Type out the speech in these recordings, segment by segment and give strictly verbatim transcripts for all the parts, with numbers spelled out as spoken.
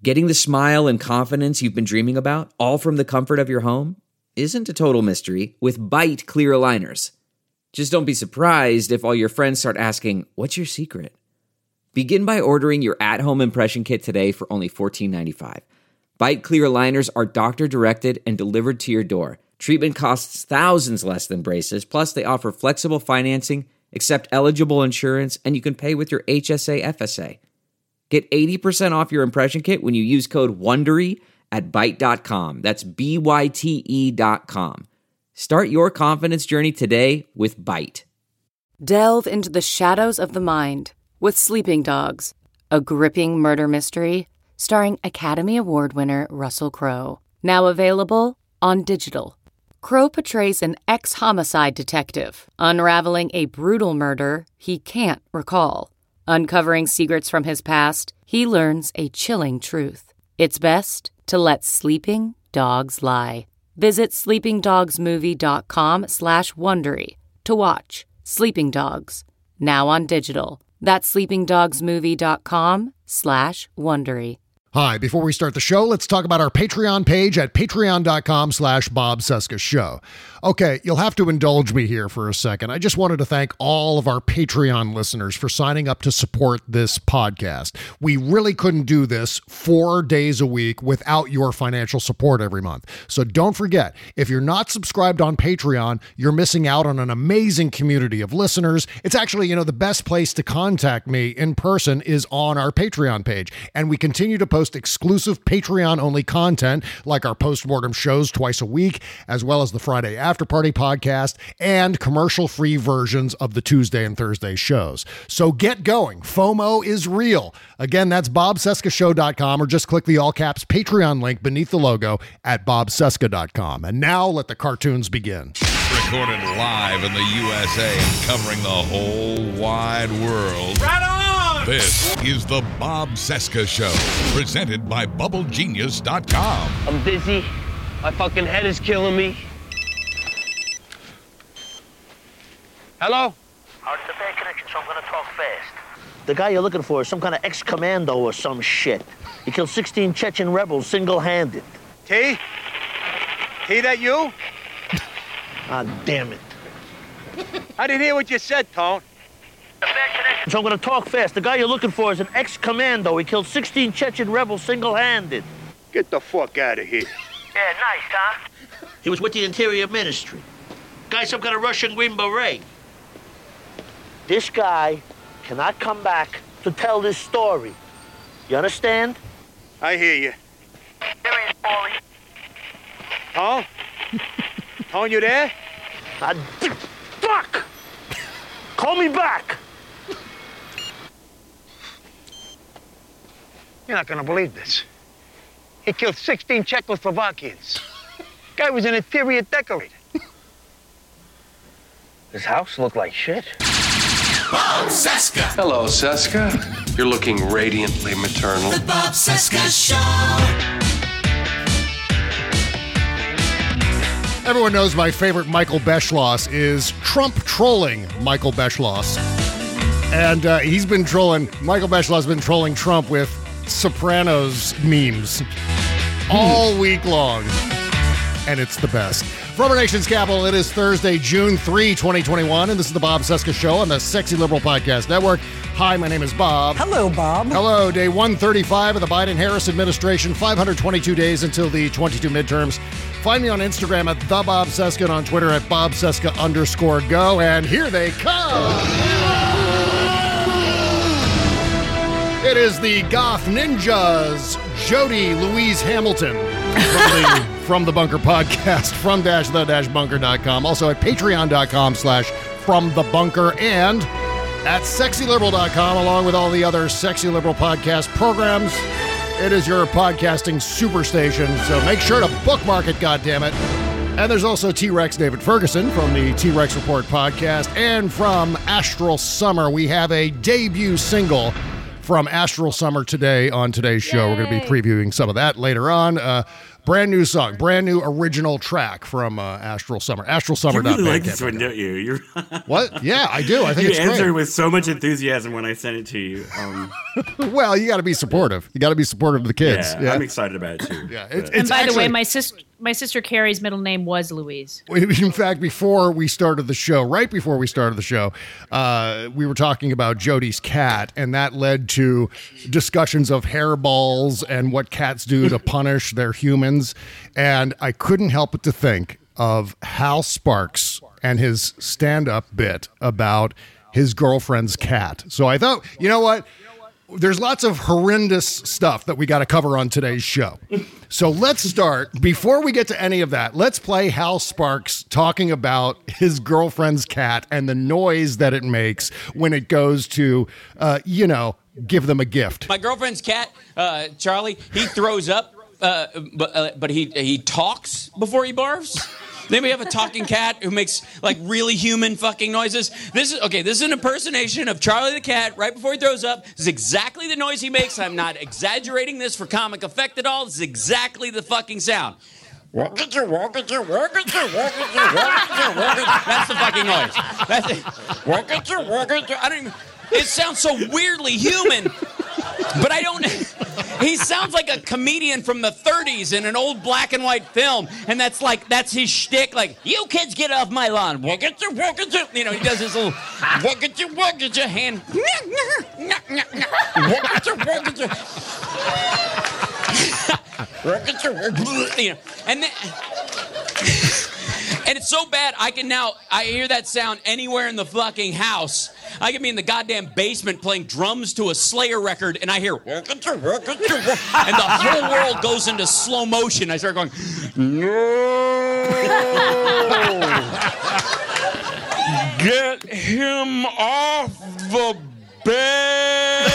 Getting the smile and confidence you've been dreaming about, all from the comfort of your home, isn't a total mystery with Byte clear aligners. Just don't be surprised if all your friends start asking, "What's your secret?" Begin by ordering your at-home impression kit today for only fourteen ninety-five. Byte clear aligners are doctor-directed and delivered to your door. Treatment costs thousands less than braces, plus they offer flexible financing, accept eligible insurance, and you can pay with your H S A F S A. Get eighty percent off your impression kit when you use code WONDERY at byte dot com. That's B Y T E dot com. Start your confidence journey today with Byte. Delve into the shadows of the mind with Sleeping Dogs, a gripping murder mystery starring Academy Award winner Russell Crowe. Now available on digital. Crowe portrays an ex-homicide detective unraveling a brutal murder he can't recall. Uncovering secrets from his past, he learns a chilling truth. It's best to let sleeping dogs lie. Visit sleepingdogsmovie.com slash Wondery to watch Sleeping Dogs, now on digital. That's sleepingdogsmovie.com slash Wondery. Hi, before we start the show, let's talk about our Patreon page at patreon.com slash Bob Cesca Show. Okay, you'll have to indulge me here for a second. I just wanted to thank all of our Patreon listeners for signing up to support this podcast. We really couldn't do this four days a week without your financial support every month. So don't forget, if you're not subscribed on Patreon, you're missing out on an amazing community of listeners. It's actually, you know, the best place to contact me in person is on our Patreon page. And we continue to post exclusive Patreon-only content like our postmortem shows twice a week, as well as the Friday After Party podcast and commercial-free versions of the Tuesday and Thursday shows. So get going. FOMO is real. Again, that's bob cesca show dot com, or just click the all-caps Patreon link beneath the logo at bob cesca dot com. And now let the cartoons begin. Recorded live in the U S A and covering the whole wide world. Right on! This is the Bob Cesca Show, presented by bubble genius dot com. I'm dizzy. My fucking head is killing me. Hello? Oh, it's a bad connection, so I'm gonna talk fast. The guy you're looking for is some kind of ex-commando or some shit. He killed sixteen Chechen rebels single-handed. T? T, that you? Ah, damn it. I didn't hear what you said, Tone. So I'm gonna talk fast. The guy you're looking for is an ex-commando. He killed sixteen Chechen rebels single-handed. Get the fuck out of here. Yeah, nice, huh? He was with the Interior Ministry. Guy, some kind of Russian Green Beret. This guy cannot come back to tell this story. You understand? I hear you. Serious, Paulie. Tone? Tone, you there? Ah, d- fuck! Call me back! You're not gonna believe this. He killed sixteen Czechoslovakians. Guy was an interior decorator. His house looked like shit. Bob Cesca. Hello, Cesca. You're looking radiantly maternal. The Bob Cesca Show. Everyone knows my favorite Michael Beschloss is Trump trolling Michael Beschloss. And uh, he's been trolling, Michael Beschloss has been trolling Trump with Sopranos memes all week long. And it's the best. From our nation's capital, it is Thursday, June third, twenty twenty-one, and this is the Bob Cesca Show on the Sexy Liberal Podcast Network. Hi, my name is Bob. Hello, Bob. Hello, day one thirty-five of the Biden-Harris administration, five hundred twenty-two days until the twenty-two midterms. Find me on Instagram at the Bob Cesca and on Twitter at Bob Cesca underscore go, and here they come. It is the Goth Ninjas, Jody Louise Hamilton from the, from the Bunker Podcast, from dash the dash bunker dot com, also at patreon.com slash from the bunker, and at sexy liberal dot com, along with all the other Sexy Liberal podcast programs. It is your podcasting superstation, so make sure to bookmark it, goddammit. And there's also T-Rex David Ferguson from the T-Rex Report podcast, and from Astral Summer, we have a debut single from Astral Summer today on today's show. Yay. We're going to be previewing some of that later on. Uh, brand new song, brand new original track from uh, Astral Summer. Astral Summer. You really like this one, don't you? You're what? Yeah, I do. I think you it's great. You answered with so much enthusiasm when I sent it to you. Um, well, you got to be supportive. You got to be supportive of the kids. Yeah, yeah, I'm excited about it too. Yeah, it's, and it's by actually, the way, my sister, my sister Carrie's middle name was Louise. In fact, before we started the show, right before we started the show, uh, we were talking about Jody's cat, and that led to discussions of hairballs and what cats do to punish their humans. And I couldn't help but to think of Hal Sparks and his stand-up bit about his girlfriend's cat. So I thought, you know what? There's lots of horrendous stuff that we got to cover on today's show. So let's start. Before we get to any of that, let's play Hal Sparks talking about his girlfriend's cat and the noise that it makes when it goes to, uh, you know, give them a gift. My girlfriend's cat, uh, Charlie, he throws up, uh, but, uh, but he he talks before he barfs. Then we have a talking cat who makes like really human fucking noises. This is okay. This is an impersonation of Charlie the cat right before he throws up. This is exactly the noise he makes. I'm not exaggerating this for comic effect at all. This is exactly the fucking sound. That's the fucking noise. That's it. I don't even, it sounds so weirdly human, but I don't. He sounds like a comedian from the thirties in an old black and white film, and that's like that's his shtick. Like, you kids get off my lawn. You know, he does his little hand. You know, and then, and it's so bad I can now I hear that sound anywhere in the fucking house. I can be in the goddamn basement playing drums to a Slayer record, and I hear and the whole world goes into slow motion. I start going, no, get him off the bed.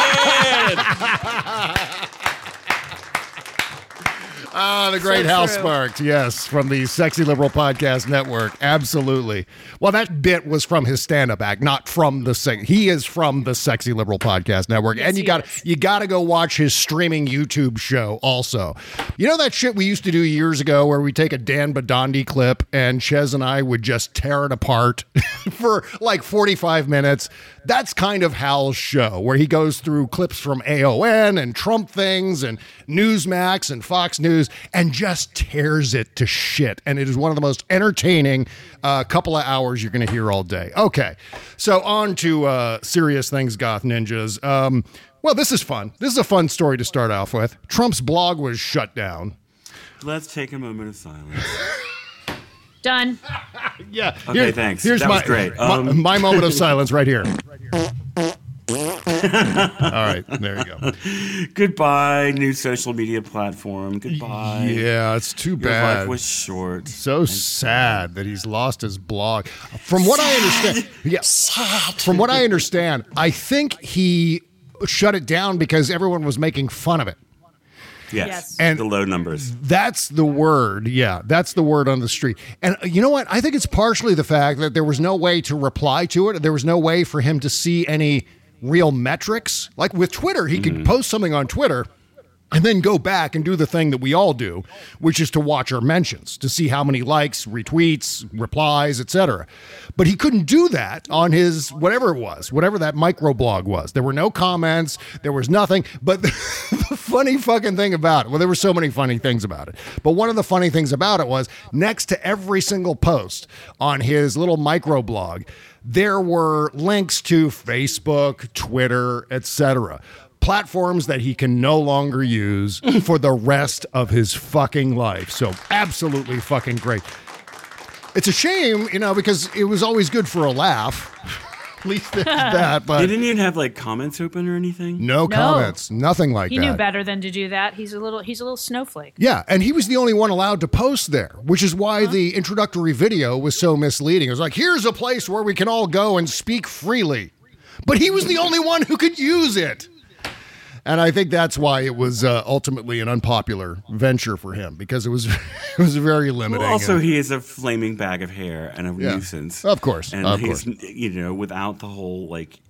Ah, the great so Hal Sparks, yes, from the Sexy Liberal Podcast Network. Absolutely. Well, that bit was from his stand-up act, not from the se- he is from the Sexy Liberal Podcast Network. Yes, and you got you got to go watch his streaming YouTube show also. You know that shit we used to do years ago where we take a Dan Badandi clip and Chez and I would just tear it apart for like forty-five minutes? That's kind of Hal's show, where he goes through clips from A O N and Trump things and Newsmax and Fox News and just tears it to shit. And it is one of the most entertaining uh, couple of hours you're going to hear all day. Okay, so on to uh, serious things, Goth Ninjas. Um, well, this is fun. This is a fun story to start off with. Trump's blog was shut down. Let's take a moment of silence. Done. Yeah. Okay, Here, thanks. Here's that my, was great. My, Um, my moment of silence right here. All right, there you go. Goodbye, new social media platform. Goodbye. Yeah, it's too Your bad. life was short. So sad that he's lost his blog. From what I understand, yeah, from what I understand, I think he shut it down because everyone was making fun of it. Yes. Yes. And the low numbers. That's the word. Yeah, that's the word on the street. And you know what? I think it's partially the fact that there was no way to reply to it. There was no way for him to see any real metrics. Like with Twitter, he mm-hmm. could post something on Twitter and then go back and do the thing that we all do, which is to watch our mentions, to see how many likes, retweets, replies, et cetera. But he couldn't do that on his whatever it was, whatever that microblog was. There were no comments. There was nothing. But the funny fucking thing about it, well, there were so many funny things about it. But one of the funny things about it was next to every single post on his little microblog, there were links to Facebook, Twitter, et cetera. Platforms that he can no longer use for the rest of his fucking life. So absolutely fucking great. It's a shame, you know, because it was always good for a laugh. At least there's that. But he didn't even have like comments open or anything. No, No. comments, nothing like He that. knew better than to do that. He's a little he's a little snowflake. Yeah, and he was the only one allowed to post there, which is why huh? the introductory video was so misleading. It was like, here's a place where we can all go and speak freely. But he was the only one who could use it. And I think that's why it was uh, ultimately an unpopular venture for him, because it was it was very limiting. Well, also, and, he is a flaming bag of hair and a Yeah. nuisance. Of course, and of he's, course. you know, without the whole like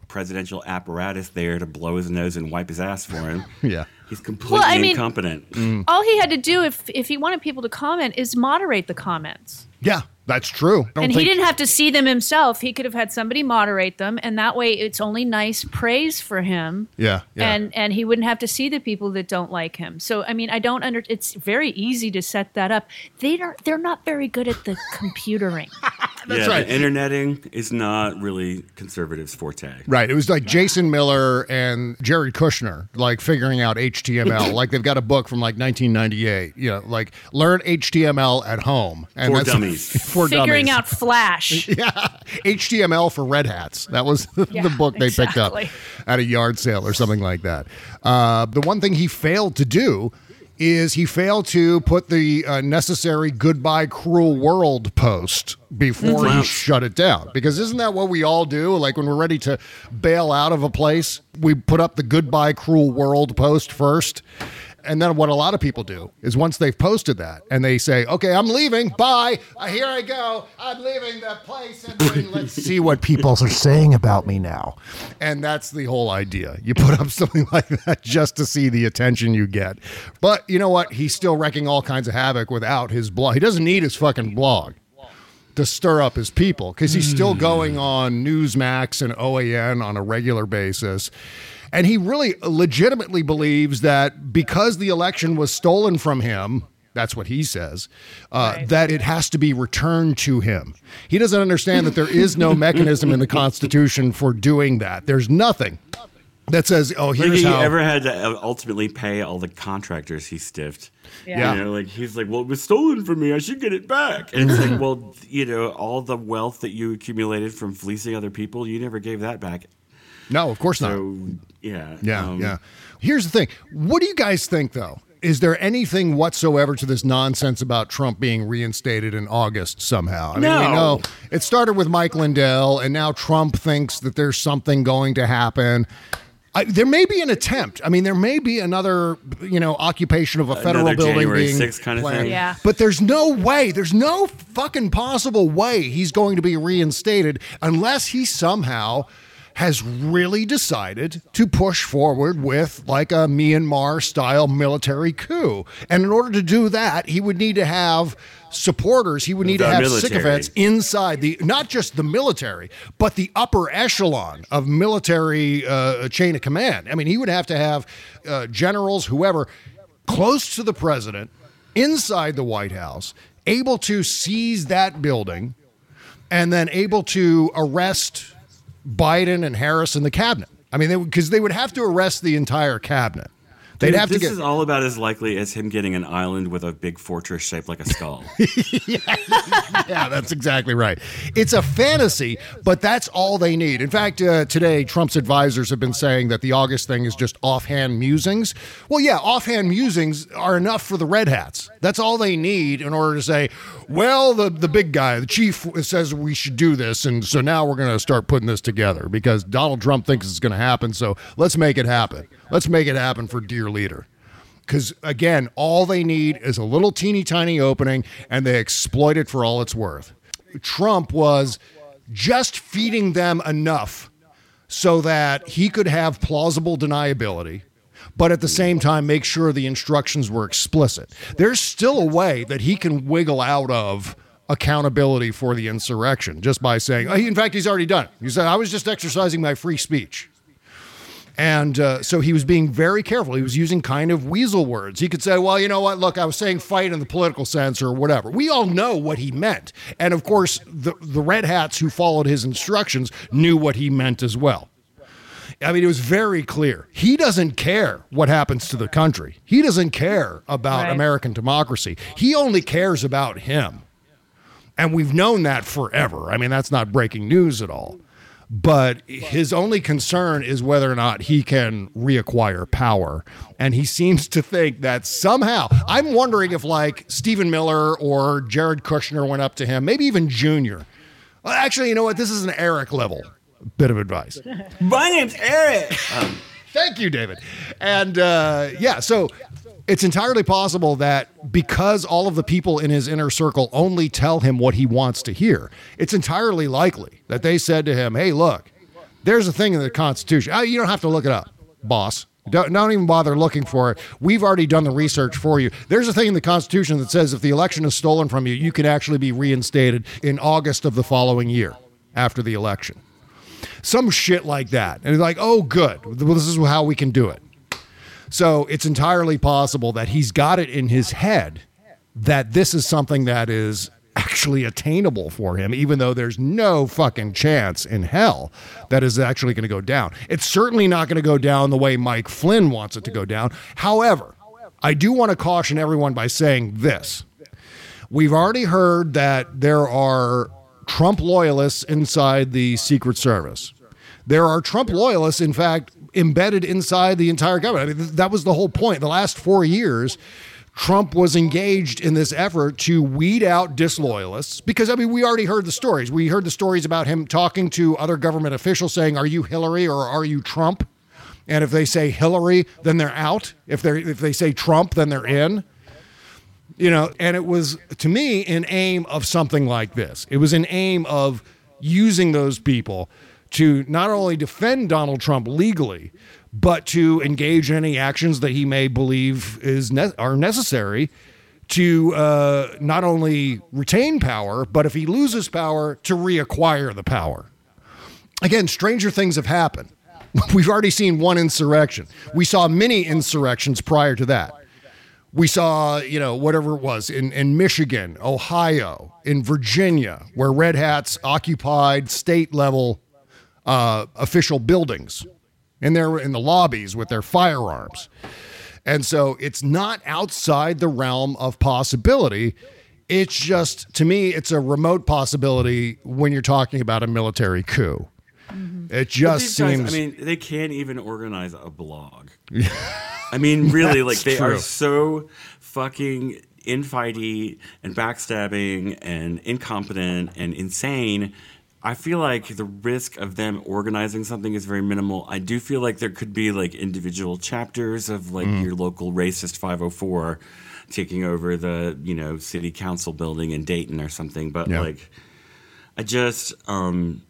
presidential apparatus there to blow his nose and wipe his ass for him. Yeah. He's completely Well, I mean- incompetent. Mm. All he had to do, if if he wanted people to comment, is moderate the comments. Yeah, that's true. I don't And he think- didn't have to see them himself. He could have had somebody moderate them, and that way it's only nice praise for him. Yeah, yeah. And and he wouldn't have to see the people that don't like him. So I mean, I don't under. It's very easy to set that up. They don't. They're not very good at the computering. That's yeah, right. The interneting is not really conservatives' forte. Right. It was like Jason Miller and Jared Kushner, like figuring out H T M L. Like they've got a book from like nineteen ninety-eight. You know, like learn H T M L at home. And For that's dummies. For Figuring dummies. out Flash. Yeah, H T M L for red hats. That was the, Yeah, the book they exactly. picked up at a yard sale or something like that. Uh, the one thing he failed to do is he failed to put the uh, necessary goodbye cruel world post before he shut it down. Because isn't that what we all do? Like when we're ready to bail out of a place, we put up the goodbye cruel world post first. And then what a lot of people do is once they've posted that and they say, okay, I'm leaving. Bye. Uh, here I go. I'm leaving the place. And then let's see what people are saying about me now. And that's the whole idea. You put up something like that just to see the attention you get. But you know what? He's still wrecking all kinds of havoc without his blog. He doesn't need his fucking blog to stir up his people because he's still going on Newsmax and O A N on a regular basis. And he really legitimately believes that because the election was stolen from him, that's what he says, uh, Right. that it has to be returned to him. He doesn't understand that there is no mechanism in the Constitution for doing that. There's nothing that says, oh, Like here's he how. ever had to ultimately pay all the contractors he stiffed. Yeah. You know, like he's like, well, it was stolen from me. I should get it back. And it's like, well, you know, all the wealth that you accumulated from fleecing other people, you never gave that back. No, of course not. So, yeah. Yeah, um, yeah. Here's the thing. What do you guys think, though? Is there anything whatsoever to this nonsense about Trump being reinstated in August somehow? I mean, No. we know it started with Mike Lindell, and now Trump thinks that there's something going to happen. I, there may be an attempt. I mean, there may be another, you know, occupation of a federal Another building January being sixth kind of planned. thing. Yeah. But there's no way, there's no fucking possible way he's going to be reinstated unless he somehow has really decided to push forward with like a Myanmar style military coup. And in order to do that, he would need to have supporters. He would need The to have military. sycophants inside the, not just the military, but the upper echelon of military uh, chain of command. I mean, he would have to have uh, generals, whoever, close to the president, inside the White House, able to seize that building, and then able to arrest Biden and Harris and the cabinet. I mean, because they, they would have to arrest the entire cabinet. They'd Dude, have this to get. is all about as likely as him getting an island with a big fortress shaped like a skull. Yeah, that's exactly right. It's a fantasy, but that's all they need. In fact, uh, today, Trump's advisors have been saying that the August thing is just offhand musings. Well, yeah, offhand musings are enough for the red hats. That's all they need in order to say, well, the, the big guy, the chief, says we should do this, and so now we're going to start putting this together because Donald Trump thinks it's going to happen, so let's make it happen. Let's make it happen for dear leader. Because, again, all they need is a little teeny tiny opening, and they exploit it for all it's worth. Trump was just feeding them enough so that he could have plausible deniability, but at the same time make sure the instructions were explicit. There's still a way that he can wiggle out of accountability for the insurrection just by saying, oh, he, in fact, he's already done it. He said, I was just exercising my free speech. And uh, so he was being very careful. He was using kind of weasel words. He could say, well, you know what? Look, I was saying fight in the political sense or whatever. We all know what he meant. And of course, the, the red hats who followed his instructions knew what he meant as well. I mean, it was very clear. He doesn't care what happens to the country. He doesn't care about Right. American democracy. He only cares about him. And we've known that forever. I mean, that's not breaking news at all. But his only concern is whether or not he can reacquire power. And he seems to think that somehow, I'm wondering if like Stephen Miller or Jared Kushner went up to him, maybe even Junior. Well, actually, you know what? This is an Eric level bit of advice. My name's Eric. Um, Thank you, David. And uh, yeah, so it's entirely possible that because all of the people in his inner circle only tell him what he wants to hear, it's entirely likely that they said to him, hey, look, There's a thing in the Constitution. Oh, you don't have to look it up, boss. Don't, don't even bother looking for it. We've already done the research for you. There's a thing in the Constitution that says if the election is stolen from you, you can actually be reinstated in August of the following year after the election. Some shit like that. And it's like, oh, good. Well, this is how we can do it. So it's entirely possible that he's got it in his head that this is something that is actually attainable for him, even though there's no fucking chance in hell that is actually going to go down. It's certainly not going to go down the way Mike Flynn wants it to go down. However, I do want to caution everyone by saying this. We've already heard that there are Trump loyalists inside the Secret Service. There are Trump loyalists, in fact, embedded inside the entire government. I mean, that was the whole point. The last four years, Trump was engaged in this effort to weed out disloyalists because, I mean, we already heard the stories. We heard the stories about him talking to other government officials saying, are you Hillary or are you Trump? And if they say Hillary, then they're out. If they if they say Trump, then they're in. You know, and it was, to me, an aim of something like this. It was an aim of using those people to not only defend Donald Trump legally, but to engage in any actions that he may believe is ne- are necessary to uh, not only retain power, but if he loses power, to reacquire the power. Again, stranger things have happened. We've already seen one insurrection. We saw many insurrections prior to that. We saw, you know, whatever it was in, in Michigan, Ohio, in Virginia, where Red Hats occupied state level uh, official buildings. And they're in the lobbies with their firearms. And so it's not outside the realm of possibility. It's just, to me, it's a remote possibility when you're talking about a military coup. Mm-hmm. It just seems... Guys, I mean, they can't even organize a blog. I mean, really, like, they true. are so fucking infighty and backstabbing and incompetent and insane. I feel like the risk of them organizing something is very minimal. I do feel like there could be like individual chapters of like mm. your local racist five oh four taking over the, you know, city council building in Dayton or something. But yeah. like, I just, um,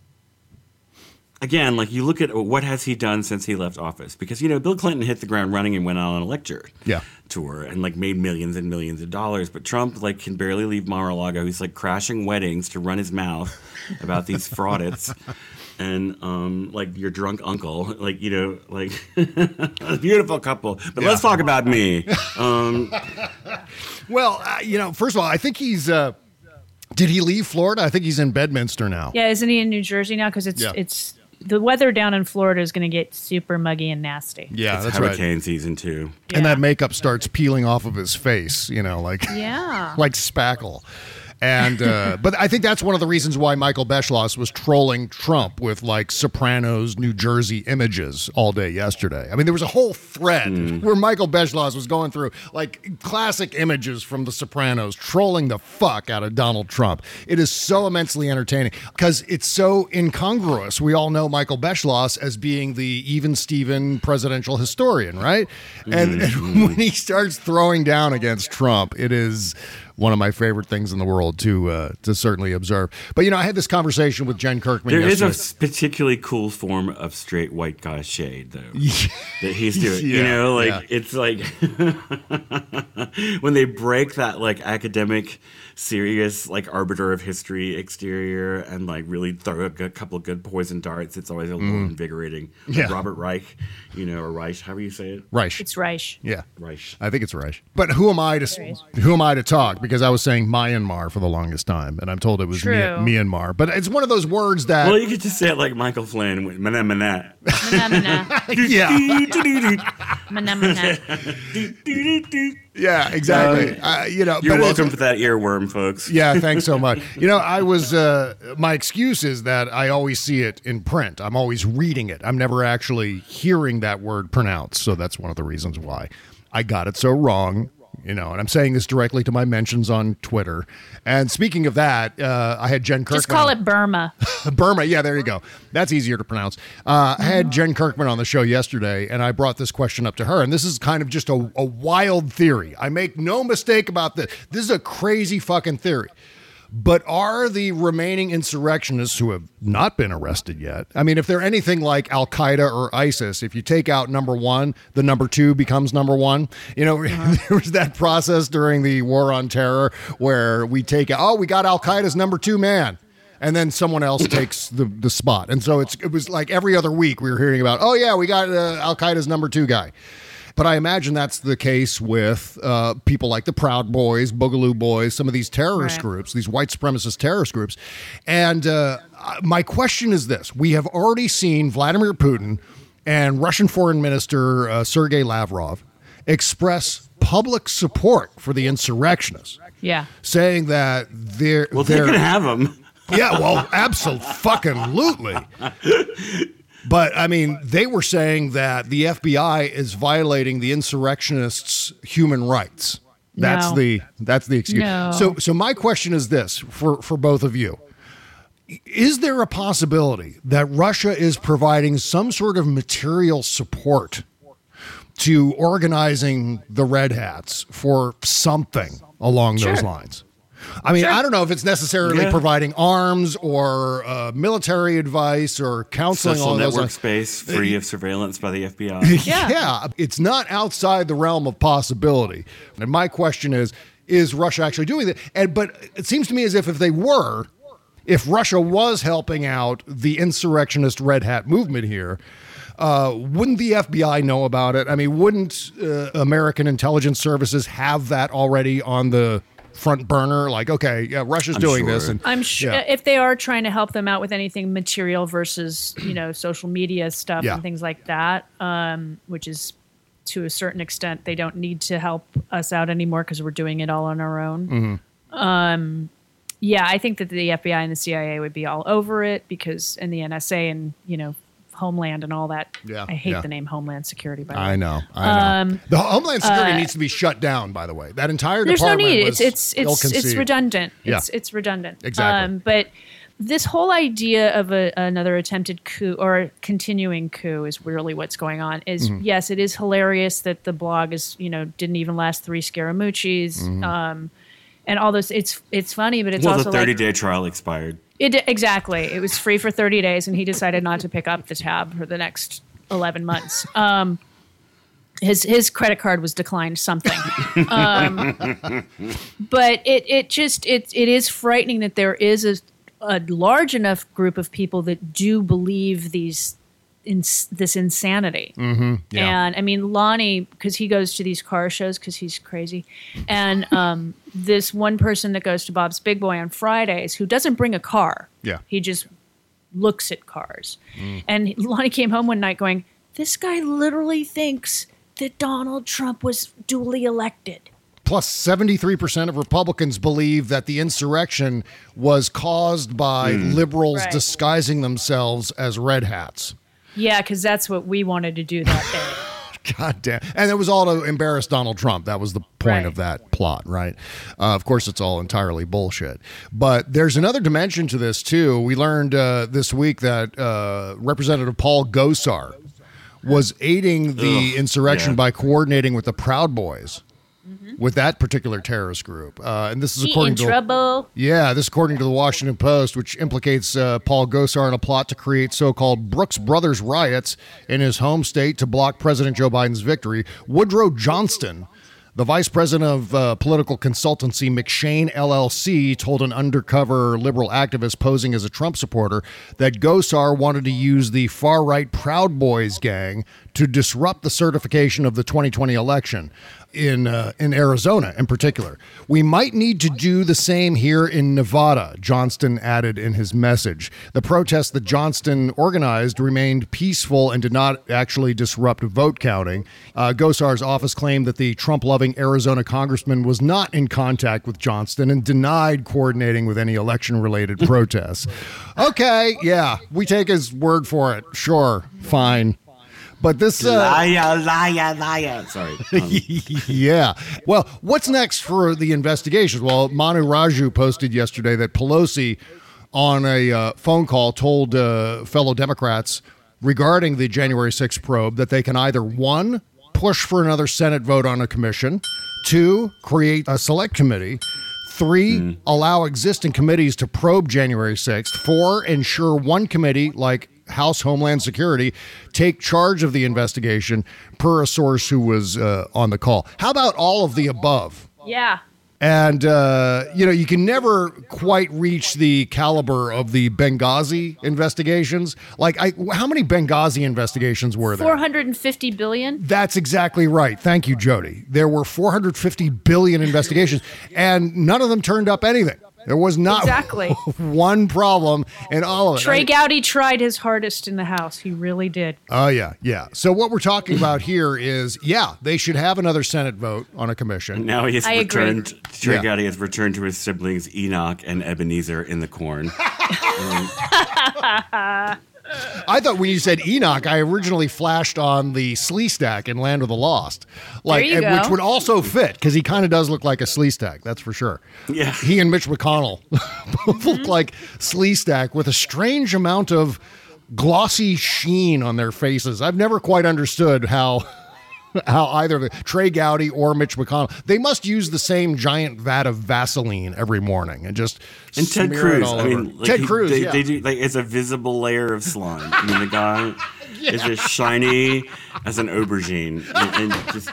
again, like you look at what has he done since he left office? Because, you know, Bill Clinton hit the ground running and went on a lecture yeah. tour and like made millions and millions of dollars. But Trump like can barely leave Mar-a-Lago. He's like crashing weddings to run his mouth about these fraudits. And um, like your drunk uncle, like, you know, like a beautiful couple. But yeah. let's talk about me. Um, well, uh, you know, first of all, I think he's, uh, did he leave Florida? I think he's in Bedminster now. Yeah, isn't he in New Jersey now? Because it's, yeah. it's, the weather down in Florida is going to get super muggy and nasty. Yeah, it's that's hurricane right. season too. Yeah. And that makeup starts peeling off of his face, you know, like, yeah. like spackle. And uh, but I think that's one of the reasons why Michael Beschloss was trolling Trump with like Sopranos New Jersey images all day yesterday. I mean, there was a whole thread mm. where Michael Beschloss was going through like classic images from The Sopranos, trolling the fuck out of Donald Trump. It is so immensely entertaining because it's so incongruous. We all know Michael Beschloss as being the even Steven presidential historian, right? Mm-hmm. And, and when he starts throwing down against Trump, it is one of my favorite things in the world to uh, to certainly observe. But, you know, I had this conversation with Jen Kirkman There yesterday. is a particularly cool form of straight white guy shade, though, that he's doing. Yeah, you know, like, yeah. it's like when they break that, like, academic, serious, like, arbiter of history exterior and, like, really throw a good, couple of good poison darts, it's always a little mm. invigorating. Like yeah. Robert Reich, you know, or Reich, however you say it? Reich. It's Reich. Yeah. Reich. I think it's Reich. But who am I to who am I to talk? Because I was saying Myanmar for the longest time, and I'm told it was Mi- Myanmar. But it's one of those words that... Well, you could just say it like Michael Flynn with mana mana. Yeah. Mana mana. Yeah, exactly. Uh, you know, You're but welcome for that earworm, folks. Yeah, thanks so much. You know, I was, uh, my excuse is that I always see it in print. I'm always reading it. I'm never actually hearing that word pronounced. So that's one of the reasons why I got it so wrong. You know, and I'm saying this directly to my mentions on Twitter. And speaking of that, uh, I had Jen Kirkman. Just call it Burma. Burma. Yeah, there you go. That's easier to pronounce. Uh, I had Jen Kirkman on the show yesterday, and I brought this question up to her. And this is kind of just a, a wild theory. I make no mistake about this. This is a crazy fucking theory. But are the remaining insurrectionists who have not been arrested yet? I mean, if they're anything like Al-Qaeda or ISIS, if you take out number one, the number two becomes number one. You know, uh-huh. there was that process during the War on Terror where we take, oh, we got Al-Qaeda's number two man. And then someone else takes the, the spot. And so it's it was like every other week we were hearing about, oh, yeah, we got uh, Al-Qaeda's number two guy. But I imagine that's the case with uh, people like the Proud Boys, Boogaloo Boys, some of these terrorist right. groups, these white supremacist terrorist groups. And uh, my question is this. We have already seen Vladimir Putin and Russian Foreign Minister uh, Sergei Lavrov express public support for the insurrectionists. Yeah. Saying that they're... Well, they're, they can have them. Yeah, well, absolutely. But, I mean, they were saying that the F B I is violating the insurrectionists' human rights. That's no. the that's the excuse. No. So so my question is this for, for both of you. Is there a possibility that Russia is providing some sort of material support to organizing the Red Hats for something along sure. those lines? I mean, sure. I don't know if it's necessarily yeah. providing arms or uh, military advice or counseling. Social all network those. space free of surveillance by the F B I. Yeah. yeah, it's not outside the realm of possibility. And my question is, is Russia actually doing that? And but it seems to me as if if they were, if Russia was helping out the insurrectionist Red Hat movement here, uh, wouldn't the F B I know about it? I mean, wouldn't uh, American intelligence services have that already on the front burner? Like, okay, yeah, Russia's I'm doing sure. this. And I'm sure yeah. if they are trying to help them out with anything material versus, you know, social media stuff yeah. and things like that, um, which is to a certain extent, they don't need to help us out anymore because we're doing it all on our own. Mm-hmm. Um, yeah, I think that the F B I and the C I A would be all over it because, and the N S A and, you know, Homeland and all that. Yeah, I hate yeah. the name Homeland Security, by the way. I know. I know. Um, the Homeland Security uh, needs to be shut down, by the way. That entire there's no department need. was It's it's it's it's redundant. Yeah. It's it's redundant. Exactly. Um, but this whole idea of a, another attempted coup or a continuing coup is really what's going on. Is Mhm. yes, it is hilarious that the blog is, you know, didn't even last three Scaramucci's, Mhm. um, and all this. It's it's funny, but it's well, also the thirty like, day trial expired. It exactly. It was free for thirty days, and he decided not to pick up the tab for the next eleven months. Um, his his credit card was declined something, um, but it it just it it is frightening that there is a a large enough group of people that do believe these in this insanity. Mm-hmm. Yeah. And I mean, Lonnie, because he goes to these car shows because he's crazy. And um, this one person that goes to Bob's Big Boy on Fridays who doesn't bring a car. Yeah. He just looks at cars. Mm. And Lonnie came home one night going, this guy literally thinks that Donald Trump was duly elected. Plus, seventy-three percent of Republicans believe that the insurrection was caused by Mm. liberals Right. disguising themselves as Red Hats. Yeah, because that's what we wanted to do that day. God damn. And it was all to embarrass Donald Trump. That was the point Right. of that plot, right? Uh, of course, it's all entirely bullshit. But there's another dimension to this, too. We learned uh, this week that uh, Representative Paul Gosar was aiding the Ugh, insurrection yeah. by coordinating with the Proud Boys. With that particular terrorist group. Uh, and this is He according in to trouble. Yeah, this according to the Washington Post, which implicates uh, Paul Gosar in a plot to create so-called Brooks Brothers riots in his home state to block President Joe Biden's victory. Woodrow Johnston, the vice president of uh, political consultancy McShane L L C, told an undercover liberal activist posing as a Trump supporter that Gosar wanted to use the far-right Proud Boys gang to disrupt the certification of the twenty twenty election in uh, in Arizona in particular. We might need to do the same here in Nevada, Johnston added in his message. The protests that Johnston organized remained peaceful and did not actually disrupt vote counting. Uh, Gosar's office claimed that the Trump-loving Arizona congressman was not in contact with Johnston and denied coordinating with any election-related protests. Okay, yeah, we take his word for it. Sure, fine. But this uh, liar, liar, liar. Sorry. Um, yeah. Well, what's next for the investigation? Well, Manu Raju posted yesterday that Pelosi, on a uh, phone call, told uh, fellow Democrats regarding the January sixth probe that they can either, one, push for another Senate vote on a commission, two, create a select committee, Three, mm. allow existing committees to probe January sixth. Four, ensure one committee, like House Homeland Security, take charge of the investigation, per a source who was uh, on the call. How about all of the above? Yeah. And, uh, you know, you can never quite reach the caliber of the Benghazi investigations. Like, I, how many Benghazi investigations were there? four hundred fifty billion. That's exactly right. Thank you, Jody. There were four hundred fifty billion investigations, and none of them turned up anything. There was not exactly. one problem in all of it. Trey Gowdy tried his hardest in the House. He really did. Oh, uh, yeah, yeah. So what we're talking about here is, yeah, they should have another Senate vote on a commission. Now he has I returned, agree. Trey Yeah. Gowdy has returned to his siblings Enoch and Ebenezer in the corn. um, I thought when you said Enoch, I originally flashed on the Sleestack in Land of the Lost, like There you and- which go. would also fit because he kind of does look like a Sleestack. That's for sure. Yeah. He and Mitch McConnell both look like Sleestack with a strange amount of glossy sheen on their faces. I've never quite understood how. How either of the, Trey Gowdy or Mitch McConnell, they must use the same giant vat of Vaseline every morning and just and Ted smear it Cruz. all I over. mean, like Ted he, Cruz. They, yeah. they do like it's a visible layer of slime. I mean, the guy yeah. is as shiny as an aubergine, and, and just.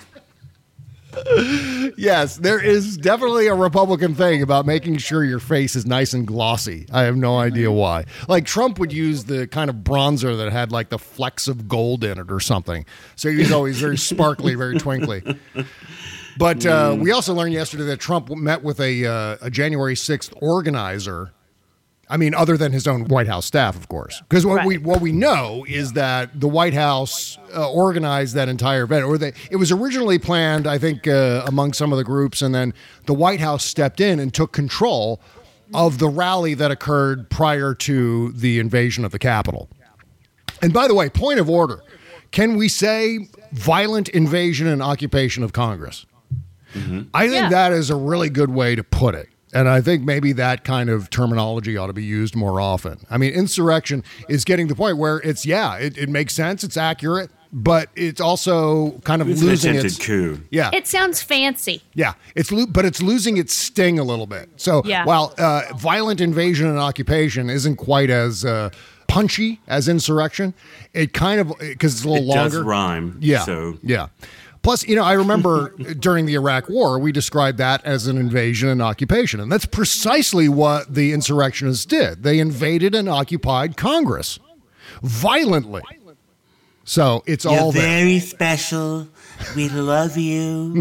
Yes, there is definitely a Republican thing about making sure your face is nice and glossy. I have no idea why. Like Trump would use the kind of bronzer that had like the flecks of gold in it or something. So he was always very sparkly, very twinkly. But uh, we also learned yesterday that Trump met with a, uh, a January sixth organizer. I mean, other than his own White House staff, of course. Because what Right. we what we know is that the White House uh, organized that entire event. Or they, it was originally planned, I think, uh, among some of the groups, and then the White House stepped in and took control of the rally that occurred prior to the invasion of the Capitol. And by the way, point of order, can we say violent invasion and occupation of Congress? Mm-hmm. I think Yeah. that is a really good way to put it. And I think maybe that kind of terminology ought to be used more often. I mean, insurrection is getting to the point where it's, yeah, it, it makes sense, it's accurate, but it's also kind of It's losing an attempted its coup. Yeah. It sounds fancy. Yeah, it's lo- but it's losing its sting a little bit. So Yeah. while uh, violent invasion and occupation isn't quite as uh, punchy as insurrection, it kind of, because it's a little It longer. does rhyme. Yeah. So Yeah. Plus, you know, I remember during the Iraq War, we described that as an invasion and occupation. And that's precisely what the insurrectionists did. They invaded and occupied Congress violently. So it's You're all there. very special. We love you.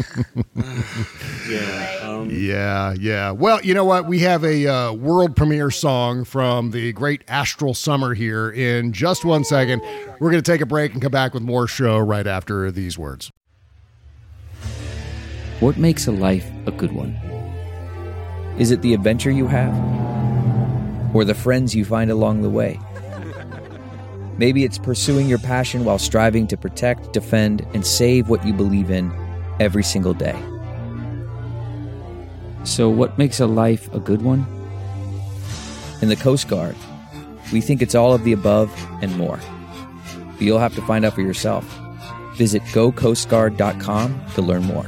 yeah. Um, Yeah, yeah. Well, you know what? We have a uh, world premiere song from the great Astral Summer here in just one second. We're going to take a break and come back with more show right after these words. What makes a life a good one? Is it the adventure you have? Or the friends you find along the way? Maybe it's pursuing your passion while striving to protect, defend, and save what you believe in every single day. So what makes a life a good one? In the Coast Guard, we think it's all of the above and more. But you'll have to find out for yourself. Visit go coast guard dot com to learn more.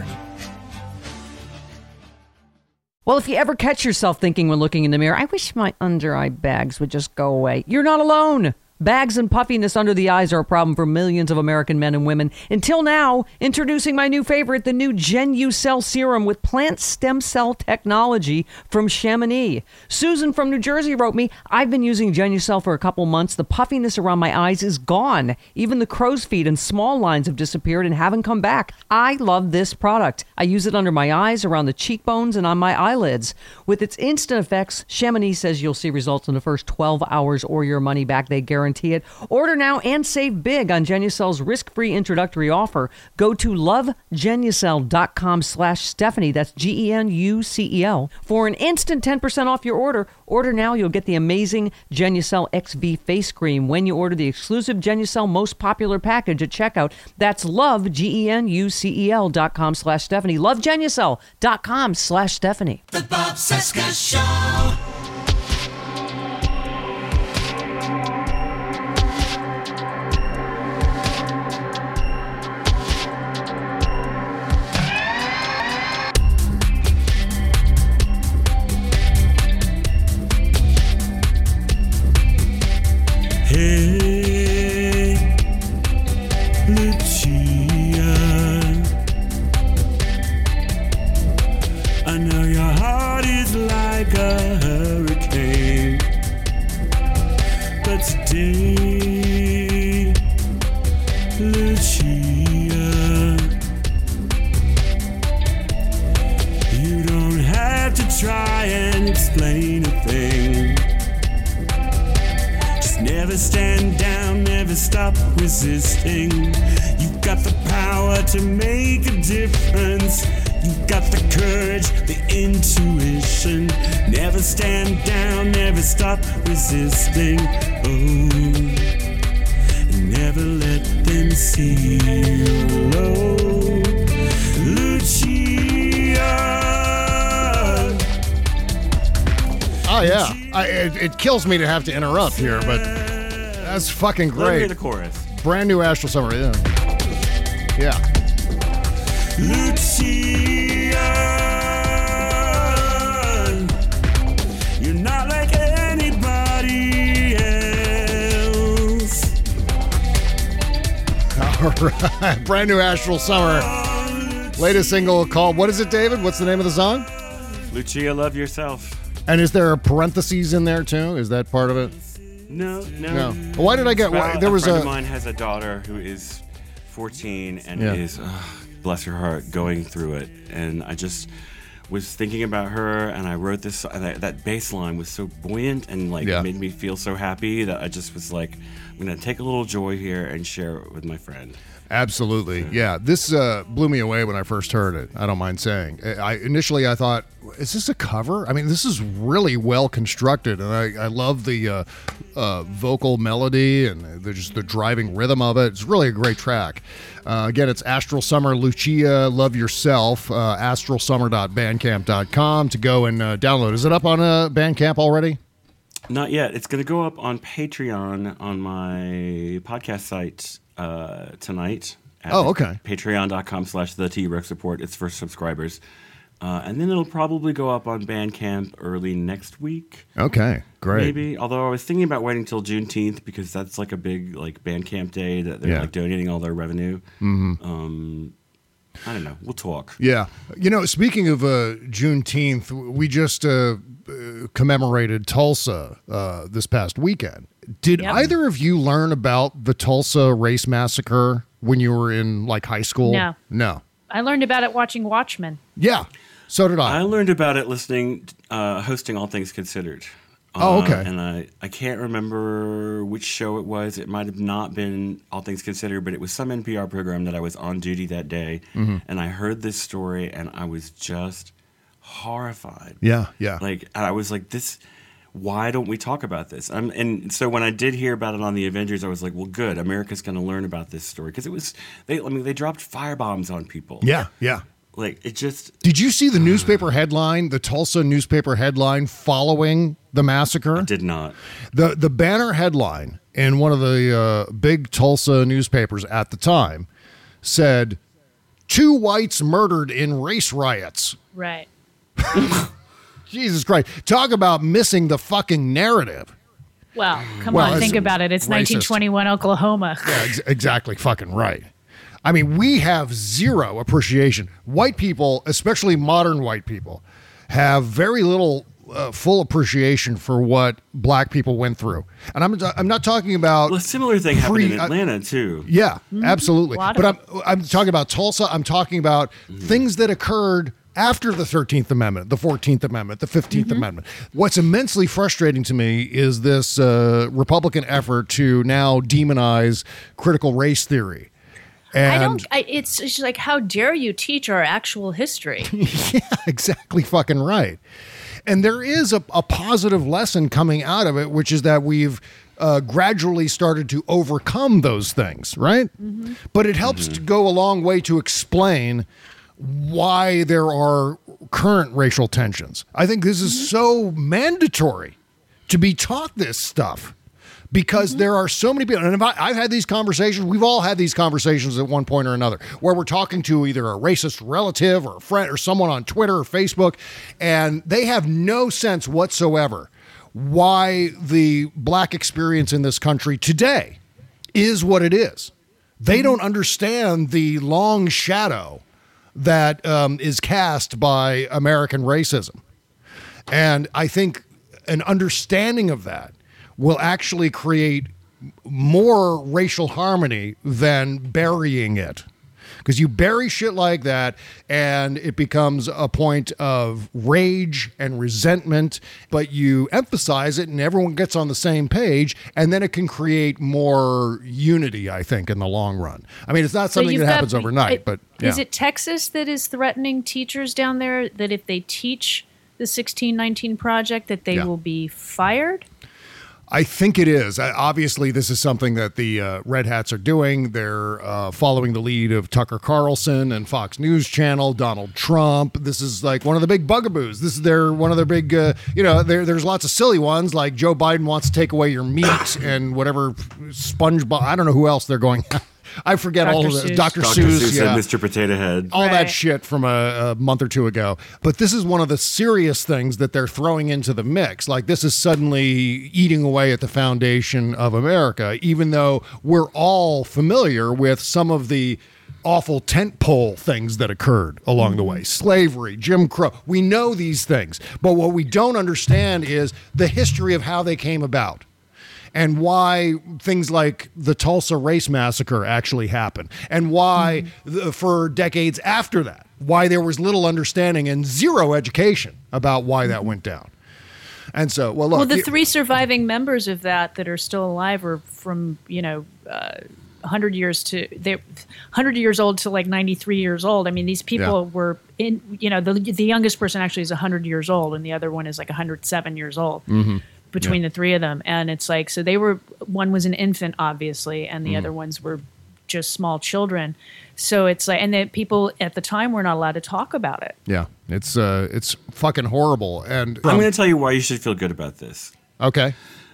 Well, if you ever catch yourself thinking when looking in the mirror, I wish my under eye bags would just go away, you're not alone. Bags and puffiness under the eyes are a problem for millions of American men and women. Until now, introducing my new favorite, the new Genucell Serum with plant stem cell technology from Chamonix. Susan from New Jersey wrote me, I've been using Genucell for a couple months. The puffiness around my eyes is gone. Even the crow's feet and small lines have disappeared and haven't come back. I love this product. I use it under my eyes, around the cheekbones, and on my eyelids. With its instant effects, Chamonix says you'll see results in the first twelve hours or your money back. They guarantee it. Order now and save big on Genucell's risk-free introductory offer. Go to lovegenucell.com slash Stephanie. That's G E N U C E L. For an instant ten percent off your order. Order now. You'll get the amazing Genucell X V face cream when you order the exclusive Genucell most popular package at checkout. That's love, G E N U C E L dot com slash Stephanie. Lovegenucell.com slash Stephanie. The Bob Cesca Show. I know your heart is like a hurricane, but today, Lucia, you don't have to try and explain a thing. Just never stand down, never stop resisting. You've got the power to make a difference. You've got the courage, the intuition. Never stand down, never stop resisting. Oh, and never let them see you low. Lucia. Oh, yeah. I, it, it kills me to have to interrupt here, but that's fucking great. Let me hear the chorus. Brand new Astral Summer, yeah. Yeah. Lucia, you're not like anybody else. All right. Brand new Astral Summer. Latest single called, what is it, David? What's the name of the song? Lucia, Love Yourself. And is there a parentheses in there, too? Is that part of it? No, no. No. Why did I get, Well, why, there was a friend a... of mine has a daughter who is fourteen and Yeah. is, uh, bless her heart, going through it. And I just was thinking about her, and I wrote this, and I, that bass line was so buoyant and like Yeah. made me feel so happy that I just was like, I'm going to take a little joy here and share it with my friend. Absolutely. Yeah. This uh, blew me away when I first heard it. I don't mind saying. I initially I thought, is this a cover? I mean, this is really well constructed, and I, I love the uh, uh, vocal melody and the, just the driving rhythm of it. It's really a great track. Uh, again, it's Astral Summer, Lucia, Love Yourself, uh, astral summer dot bandcamp dot com to go and uh, download. Is it up on uh, Bandcamp already? Not yet. It's going to go up on Patreon on my podcast site uh, tonight. At Oh, okay. Patreon.com slash the T-Rex Report. It's for subscribers. Uh, and then it'll probably go up on Bandcamp early next week. Okay, great. Maybe. Although I was thinking about waiting till Juneteenth because that's like a big like Bandcamp day that they're Yeah. like donating all their revenue. Mhm. Um, I don't know. We'll talk. Yeah. You know, speaking of uh, Juneteenth, we just uh, uh, commemorated Tulsa uh, this past weekend. Did Yep. either of you learn about the Tulsa race massacre when you were in like high school? No. No. I learned about it watching Watchmen. Yeah. So did I. I learned about it listening, uh, hosting All Things Considered. Oh, Uh, okay. and I, I can't remember which show it was. It might have not been All Things Considered, but it was some N P R program that I was on duty that day. Mhm. And I heard this story, and I was just horrified. Yeah, yeah. Like, I was like, this... Why don't we talk about this? Um, and so when I did hear about it on the Avengers, I was like, well, good. America's going to learn about this story. Because it was... They, I mean, they dropped firebombs on people. Yeah, yeah. Like, it just... Did you see the newspaper headline, the Tulsa newspaper headline following the massacre? I did not. The the banner headline in one of the uh, big Tulsa newspapers at the time said, two whites murdered in race riots. Right. Jesus Christ. Talk about missing the fucking narrative. Well, come Well, on, it's think about it. It's racist. nineteen twenty-one Oklahoma. Yeah, ex- exactly fucking right. I mean, we have zero appreciation. White people, especially modern white people, have very little uh, full appreciation for what black people went through. And I'm I'm not talking about Well, a similar thing happened pre- in Atlanta, too. Yeah, Mm-hmm. absolutely. A lot But I'm of I'm talking about Tulsa. I'm talking about things that occurred after the thirteenth Amendment, the fourteenth Amendment, the fifteenth Mm-hmm. Amendment. What's immensely frustrating to me is this uh, Republican effort to now demonize critical race theory. And I don't. I, it's just like, how dare you teach our actual history? yeah, exactly fucking right. And there is a, a positive lesson coming out of it, which is that we've uh, gradually started to overcome those things, right? Mm-hmm. But it helps to go a long way to explain why there are current racial tensions. I think this is so mandatory to be taught this stuff because there are so many people. And if I, I've had these conversations. We've all had these conversations at one point or another where we're talking to either a racist relative or a friend or someone on Twitter or Facebook, and they have no sense whatsoever why the black experience in this country today is what it is. They don't understand the long shadow that um, is cast by American racism. And I think an understanding of that will actually create more racial harmony than burying it. Because you bury shit like that and it becomes a point of rage and resentment, but you emphasize it and everyone gets on the same page, and then it can create more unity, I think, in the long run. I mean, it's not something you've that got- happens overnight, it- but yeah. Is it Texas that is threatening teachers down there that if they teach the sixteen nineteen project that they Yeah. will be fired? I think it is. I- Obviously, this is something that the uh, Red Hats are doing. They're uh, following the lead of Tucker Carlson and Fox News Channel, Donald Trump. This is like one of the big bugaboos. This is their one of their big, uh, you know, there, there's lots of silly ones like Joe Biden wants to take away your meat and whatever SpongeBob. I don't know who else they're going. I forget all of Doctor it. Seuss. Doctor Doctor Seuss, Seuss yeah. and Mister Potato Head. All that Right. shit from a, a month or two ago. But this is one of the serious things that they're throwing into the mix. Like, this is suddenly eating away at the foundation of America, even though we're all familiar with some of the awful tentpole things that occurred along the way. Slavery, Jim Crow. We know these things. But what we don't understand is the history of how they came about, and why things like the Tulsa Race Massacre actually happened, and why the, for decades after that, why there was little understanding and zero education about why that went down. And so, well, look. Well, the you- three surviving members of that that are still alive are from, you know, uh, one hundred years to they're one hundred years old to like ninety-three years old. I mean, these people Yeah. were in, you know, the the youngest person actually is one hundred years old, and the other one is like one hundred seven years old. Mhm. Between Yeah. the three of them. And it's like, so they were, one was an infant, obviously, and the Mm. other ones were just small children. So it's like, and then people at the time were not allowed to talk about it. Yeah, it's uh, it's fucking horrible. And I'm going to tell you why you should feel good about this. Okay.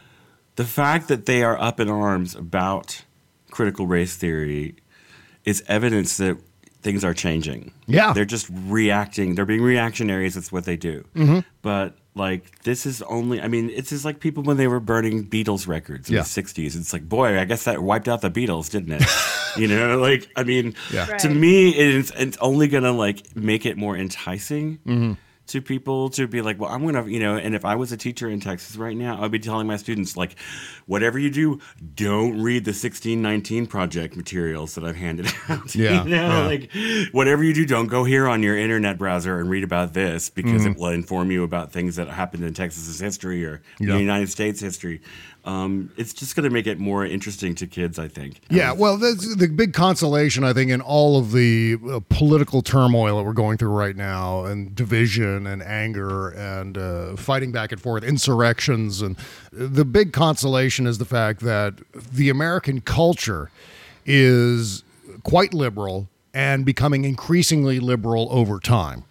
The fact that they are up in arms about critical race theory is evidence that things are changing. Yeah. They're just reacting. They're being reactionaries. That's what they do. Mhm. But like, this is only, I mean, it's just like people when they were burning Beatles records in Yeah. the sixties. It's like, boy, I guess that wiped out the Beatles, didn't it? You know, like, I mean, Yeah. to Right. me, it's, it's only going to like make it more enticing Mhm. to people to be like, well, I'm going to, you know, and if I was a teacher in Texas right now, I'd be telling my students, like, whatever you do, don't read the sixteen nineteen project materials that I've handed out. Yeah, You know, yeah. like, whatever you do, don't go here on your internet browser and read about this because Mhm. it will inform you about things that happened in Texas's history or Yeah. the United States history. Um, it's just going to make it more interesting to kids, I think. Yeah, well, that's the big consolation, I think, in all of the uh, political turmoil that we're going through right now, and division and anger and uh, fighting back and forth, insurrections. And the big consolation is the fact that the American culture is quite liberal and becoming increasingly liberal over time.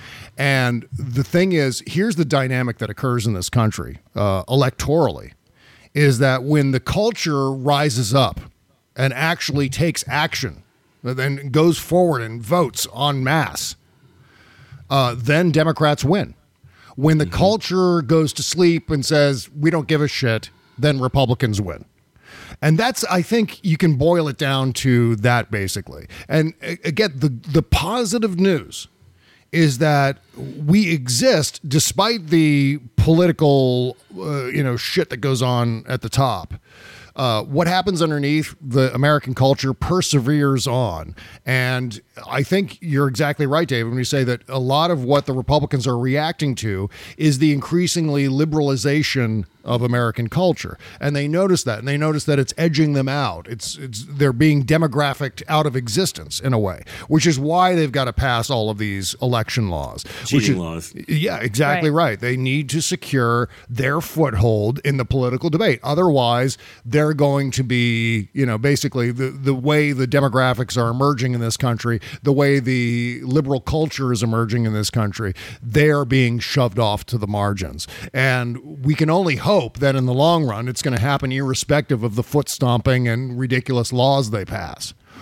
And the thing is, here's the dynamic that occurs in this country uh, electorally, is that when the culture rises up and actually takes action, then goes forward and votes en masse, uh, then Democrats win. When the culture goes to sleep and says, we don't give a shit, then Republicans win. And that's, I think you can boil it down to that basically. And a- again, the, the positive news is that we exist despite the political, uh, you know, shit that goes on at the top. Uh, what happens underneath, the American culture perseveres on. And I think you're exactly right, David, when you say that a lot of what the Republicans are reacting to is the increasingly liberalization of American culture. And they notice that, and they notice that it's edging them out. It's it's they're being demographicked out of existence in a way, which is why they've got to pass all of these election laws. which Cheating is- laws. Yeah, exactly right. right. They need to secure their foothold in the political debate. Otherwise, they're going to be, you know, basically the, the way the demographics are emerging in this country, the way the liberal culture is emerging in this country, they are being shoved off to the margins. And we can only hope that in the long run, it's going to happen irrespective of the foot stomping and ridiculous laws they pass.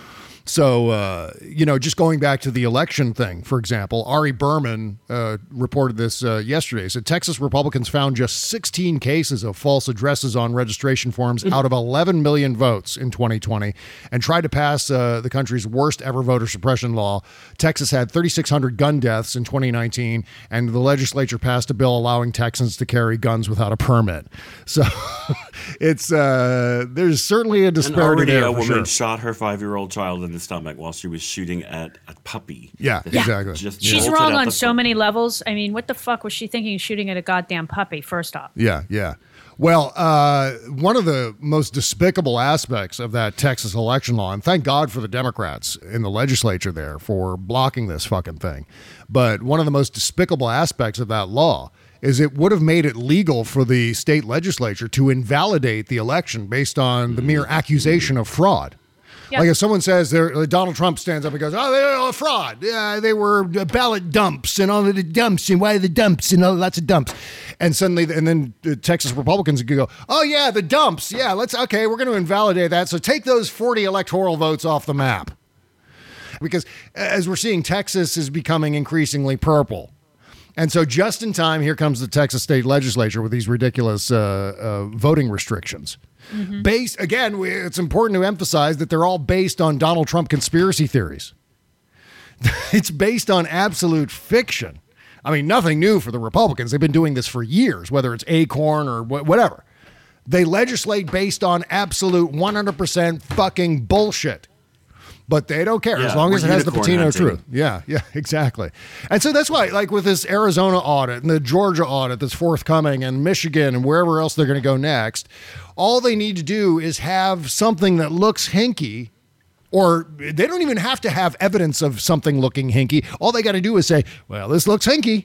So, uh, you know, just going back to the election thing, for example, Ari Berman uh, reported this uh, yesterday. Said Texas Republicans found just sixteen cases of false addresses on registration forms out of eleven million votes in twenty twenty and tried to pass uh, the country's worst ever voter suppression law. Texas had thirty-six hundred gun deaths in twenty nineteen, and the legislature passed a bill allowing Texans to carry guns without a permit. So it's uh, there's certainly a disparity and already there. a for woman sure. shot her five-year-old child in the stomach while she was shooting at a puppy. Yeah, that exactly. Just She's bolted wrong out on the so front. many levels. I mean, what the fuck was she thinking of shooting at a goddamn puppy, first off? Yeah, yeah. Well, uh, one of the most despicable aspects of that Texas election law, and thank God for the Democrats in the legislature there for blocking this fucking thing, but one of the most despicable aspects of that law is it would have made it legal for the state legislature to invalidate the election based on the mere accusation of fraud. Yep. Like if someone says they're, Donald Trump stands up and goes, oh, they're a fraud. Yeah, they were ballot dumps and all of the dumps and why are the dumps and all, lots of dumps. And suddenly, and then the Texas Republicans could go, oh, yeah, the dumps. Yeah, let's, okay, we're going to invalidate that. So take those forty electoral votes off the map. Because as we're seeing, Texas is becoming increasingly purple. And so just in time, here comes the Texas state legislature with these ridiculous uh, uh, voting restrictions. Mm-hmm. Based, again, we, it's important to emphasize that they're all based on Donald Trump conspiracy theories. It's based on absolute fiction. I mean, nothing new for the Republicans. They've been doing this for years, whether it's Acorn or wh- whatever. They legislate based on absolute one hundred percent fucking bullshit. But they don't care Yeah, as long as it has the unicorn patina of hunting. truth. Yeah, yeah, exactly. And so that's why, like with this Arizona audit and the Georgia audit that's forthcoming and Michigan and wherever else they're going to go next, all they need to do is have something that looks hinky, or they don't even have to have evidence of something looking hinky. All they got to do is say, well, this looks hinky.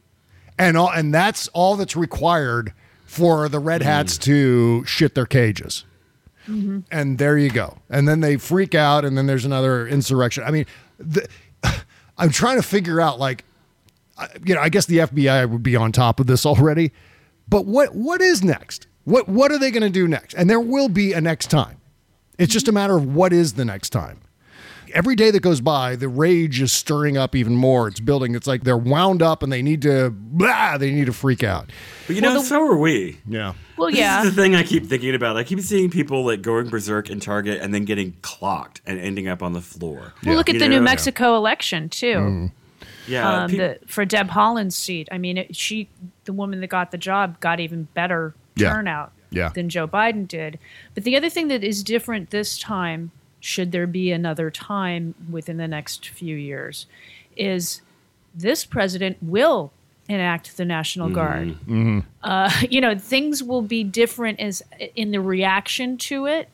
And all, and that's all that's required for the red hats mm. to shit their cages. Mm-hmm. And there you go. And then they freak out, and then there's another insurrection. I mean, the, I'm trying to figure out, like, you know, I guess the F B I would be on top of this already. But what what is next? What what are they going to do next? And there will be a next time. It's just a matter of what is the next time. Every day that goes by, the rage is stirring up even more. It's building. It's like they're wound up, and they need to blah, they need to freak out. But you know, Well, the- so are we. Yeah. Well, This yeah. is the thing I keep thinking about. I keep seeing people like going berserk in Target and then getting clocked and ending up on the floor. Well, look at You the know? New Mexico election too. Mm. Yeah, um, peop- the, for Deb Haaland's seat. I mean, it, she, the woman that got the job, got even better Yeah. turnout Yeah. than Joe Biden did. But the other thing that is different this time, should there be another time within the next few years, is this president will enact the National Guard. Mm-hmm. Uh, you know, things will be different as in the reaction to it.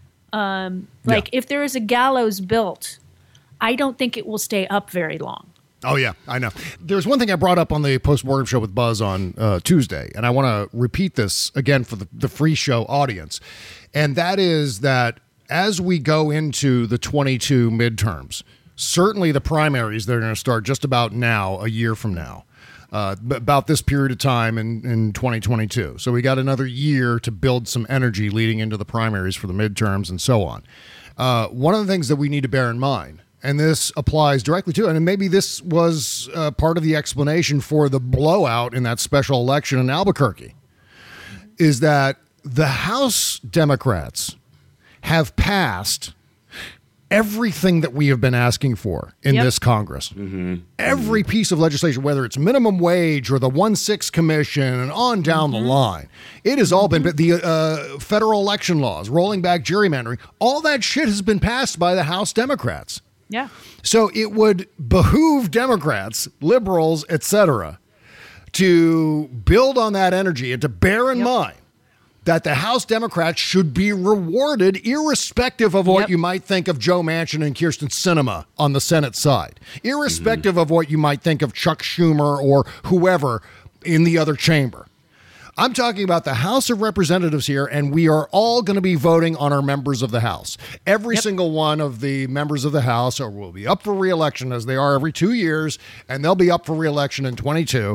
Um, like Yeah. if there is a gallows built, I don't think it will stay up very long. Oh, yeah, I know. There's one thing I brought up on the post-mortem show with Buzz on uh, Tuesday, and I want to repeat this again for the, the free show audience, and that is that as we go into the twenty-two midterms, certainly the primaries, they're going to start just about now, a year from now, uh, b- about this period of time in, in twenty twenty-two. So we got another year to build some energy leading into the primaries for the midterms and so on. Uh, one of the things that we need to bear in mind, and this applies directly to it, and maybe this was uh, part of the explanation for the blowout in that special election in Albuquerque, is that the House Democrats have passed everything that we have been asking for in Yep. this Congress. Mm-hmm. Every piece of legislation, whether it's minimum wage or the one six commission and on down Mm-hmm. the line, it has all been the uh, federal election laws, rolling back gerrymandering. All that shit has been passed by the House Democrats. Yeah. So it would behoove Democrats, liberals, et cetera, to build on that energy and to bear in Yep. mind that the House Democrats should be rewarded irrespective of what Yep. you might think of Joe Manchin and Kirsten Sinema on the Senate side, irrespective mm-hmm. of what you might think of Chuck Schumer or whoever in the other chamber. I'm talking about the House of Representatives here, and we are all going to be voting on our members of the House. Every yep. single one of the members of the House are, will be up for re-election, as they are every two years, and they'll be up for re-election in twenty-two.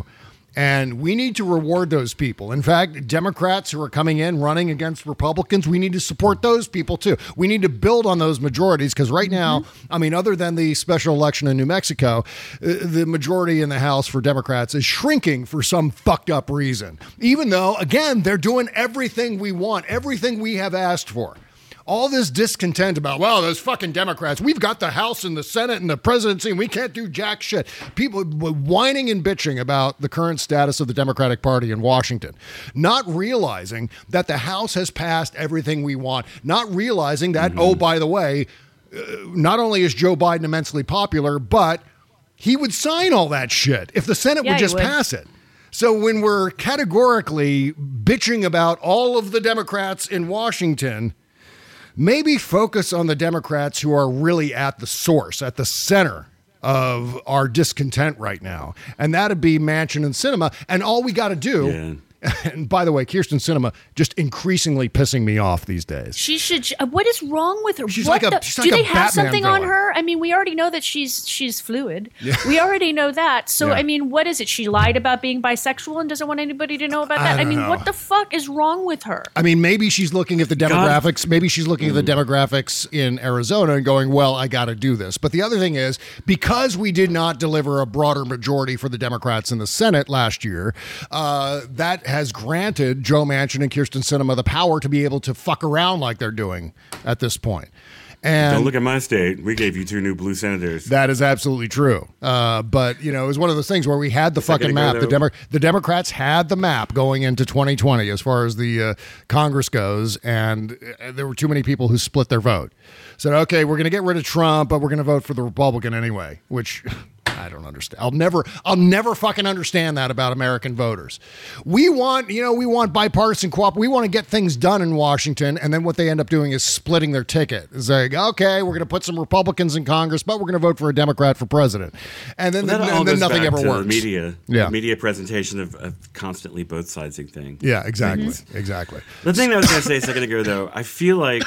And we need to reward those people. In fact, Democrats who are coming in running against Republicans, we need to support those people too. We need to build on those majorities because right now, I mean, other than the special election in New Mexico, the majority in the House for Democrats is shrinking for some fucked up reason. Even though, again, they're doing everything we want, everything we have asked for. All this discontent about, well, those fucking Democrats, we've got the House and the Senate and the presidency, and we can't do jack shit. People whining and bitching about the current status of the Democratic Party in Washington, not realizing that the House has passed everything we want, not realizing that, mm-hmm. oh, by the way, uh, not only is Joe Biden immensely popular, but he would sign all that shit if the Senate yeah, would just would. pass it. So when we're categorically bitching about all of the Democrats in Washington, maybe focus on the Democrats who are really at the source, at the center of our discontent right now. And that'd be Manchin and Sinema. And all we got to do, yeah. And by the way, Kyrsten Sinema just increasingly pissing me off these days. She should. Uh, what is wrong with her? She's what like a. the, She's do like they a have Batman something villain. on her? I mean, we already know that she's she's fluid. Yeah. We already know that. So Yeah. I mean, what is it? She lied about being bisexual and doesn't want anybody to know about I that. I, don't mean, know. what the fuck is wrong with her? I mean, maybe she's looking at the demographics. God. Maybe she's looking at the demographics in Arizona and going, well, I got to do this. But the other thing is, because we did not deliver a broader majority for the Democrats in the Senate last year, uh, that has granted Joe Manchin and Kyrsten Sinema the power to be able to fuck around like they're doing at this point. And don't look at my state. We gave you two new blue senators. That is absolutely true. Uh, but, you know, it was one of those things where we had the Is that fucking gonna map. go, the, though? Demo- the Democrats had the map going into twenty twenty as far as the uh, Congress goes, and uh, there were too many people who split their vote. Said, okay, we're going to get rid of Trump, but we're going to vote for the Republican anyway, which I don't understand. I'll never, I'll never fucking understand that about American voters. We want, you know, we want bipartisan co-op. We want to get things done in Washington, and then what they end up doing is splitting their ticket. It's like, okay, we're going to put some Republicans in Congress, but we're going to vote for a Democrat for president, and then, Well, that and all then goes nothing back ever to works. The media, Yeah. the media presentation of, of constantly both sidesing thing. Yeah, exactly, mm-hmm. exactly. The thing that I was going to say a second ago, though, I feel like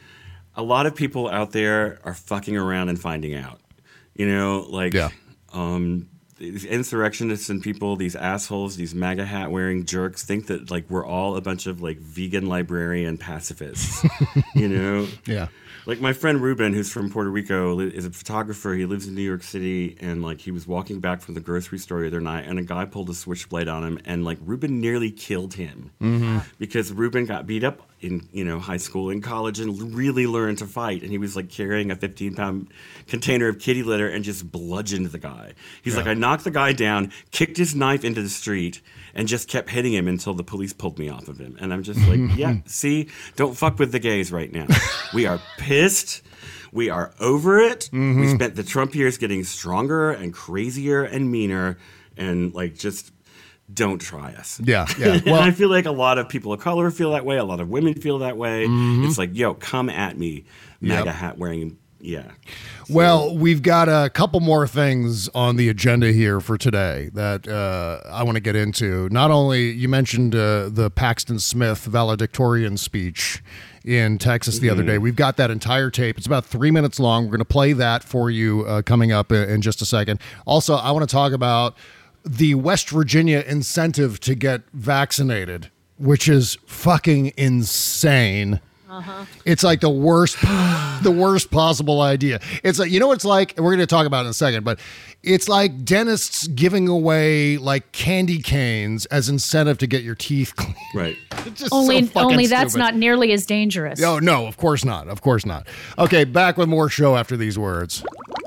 a lot of people out there are fucking around and finding out. You know, like, yeah. um, these insurrectionists and people, these assholes, these MAGA hat wearing jerks think that like we're all a bunch of like vegan librarian pacifists. You know? Yeah. Like my friend Ruben, who's from Puerto Rico, li- is a photographer. He lives in New York City, and like he was walking back from the grocery store the other night, and a guy pulled a switchblade on him, and like Ruben nearly killed him Mm-hmm. because Ruben got beat up in you know high school and college and really learned to fight, and he was like carrying a fifteen pound container of kitty litter and just bludgeoned the guy. He's Yeah. like, I knocked the guy down, kicked his knife into the street, and just kept hitting him until the police pulled me off of him. And I'm just like, yeah, see, don't fuck with the gays right now. We are pissed. We are over it. Mm-hmm. We spent the Trump years getting stronger and crazier and meaner, and like just don't try us. Yeah, yeah. And Well, I feel like a lot of people of color feel that way. A lot of women feel that way. Mhm. It's like, yo, come at me, MAGA Yep. hat wearing. Yeah. Well, we've got a couple more things on the agenda here for today that uh, I want to get into. Not only, you mentioned uh, the Paxton Smith valedictorian speech in Texas the Mm-hmm. other day. We've got that entire tape. It's about three minutes long. We're going to play that for you uh, coming up in, in just a second. Also, I want to talk about the West Virginia incentive to get vaccinated, which is fucking insane. Uh-huh. It's like the worst, the worst possible idea. It's like, you know what it's like? And we're going to talk about it in a second, but it's like dentists giving away like candy canes as incentive to get your teeth clean. Right. It's just Only, so fucking only that's stupid. not nearly as dangerous. Oh, no, of course not. Of course not. Okay, back with more show after these words.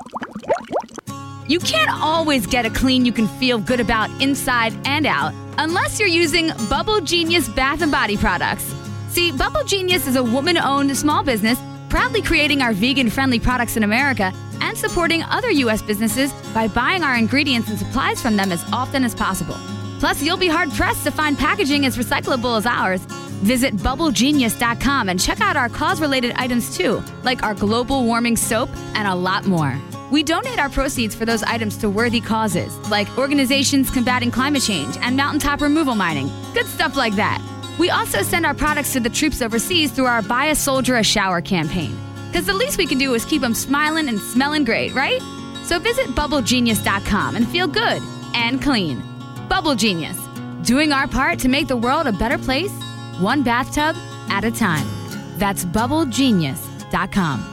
You can't always get a clean you can feel good about inside and out unless you're using Bubble Genius Bath and Body products. See, Bubble Genius is a woman-owned small business proudly creating our vegan-friendly products in America and supporting other U S businesses by buying our ingredients and supplies from them as often as possible. Plus, you'll be hard-pressed to find packaging as recyclable as ours. Visit bubble genius dot com and check out our cause-related items too, like our global warming soap and a lot more. We donate our proceeds for those items to worthy causes, like organizations combating climate change and mountaintop removal mining. Good stuff like that. We also send our products to the troops overseas through our Buy a Soldier a Shower campaign. Because the least we can do is keep them smiling and smelling great, right? So visit bubble genius dot com and feel good and clean. Bubble Genius, doing our part to make the world a better place, one bathtub at a time. That's bubble genius dot com.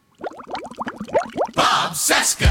Bob Cesca.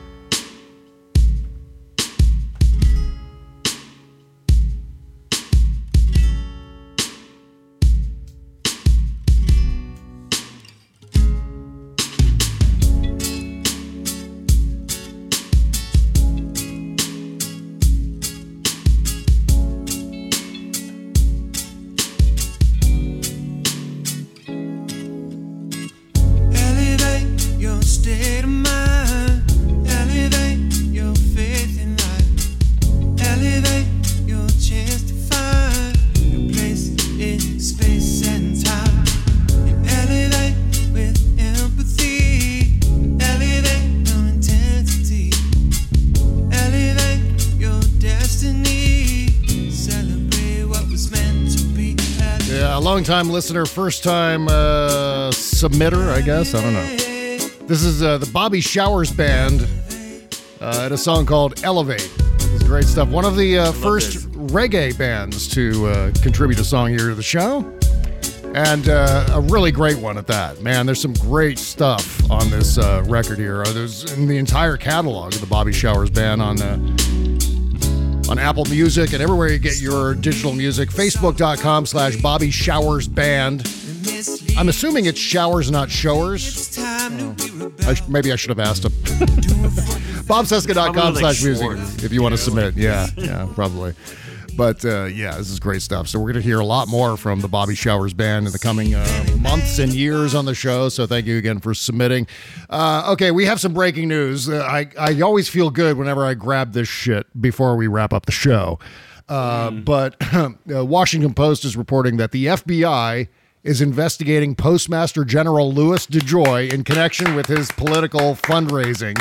State of mind, elevate your faith in life, elevate your chance to find your place in space and time, elevate with empathy, elevate your intensity, elevate your destiny, celebrate what was meant to be. Yeah, a long-time listener, first-time uh, submitter, I guess. I don't know. This is uh, the Bobby Showers Band uh, at a song called Elevate. It's great stuff. One of the uh, first this. reggae bands to uh, contribute a song here to the show. And uh, a really great one at that. Man, there's some great stuff on this uh, record here. Uh, there's in the entire catalog of the Bobby Showers Band on uh, on Apple Music and everywhere you get your digital music. Facebook.com slash Bobby Showers Band. I'm assuming it's showers, not showers. Oh. I sh- maybe I should have asked him. Bob Cesca dot com slash music if you want to submit. Yeah, yeah, probably. But uh, yeah, this is great stuff. So we're going to hear a lot more from the Bobby Showers Band in the coming uh, months and years on the show. So thank you again for submitting. Uh, okay, we have some breaking news. Uh, I, I always feel good whenever I grab this shit before we wrap up the show. Uh, mm. But uh, Washington Post is reporting that the F B I is investigating Postmaster General Louis DeJoy in connection with his political fundraising.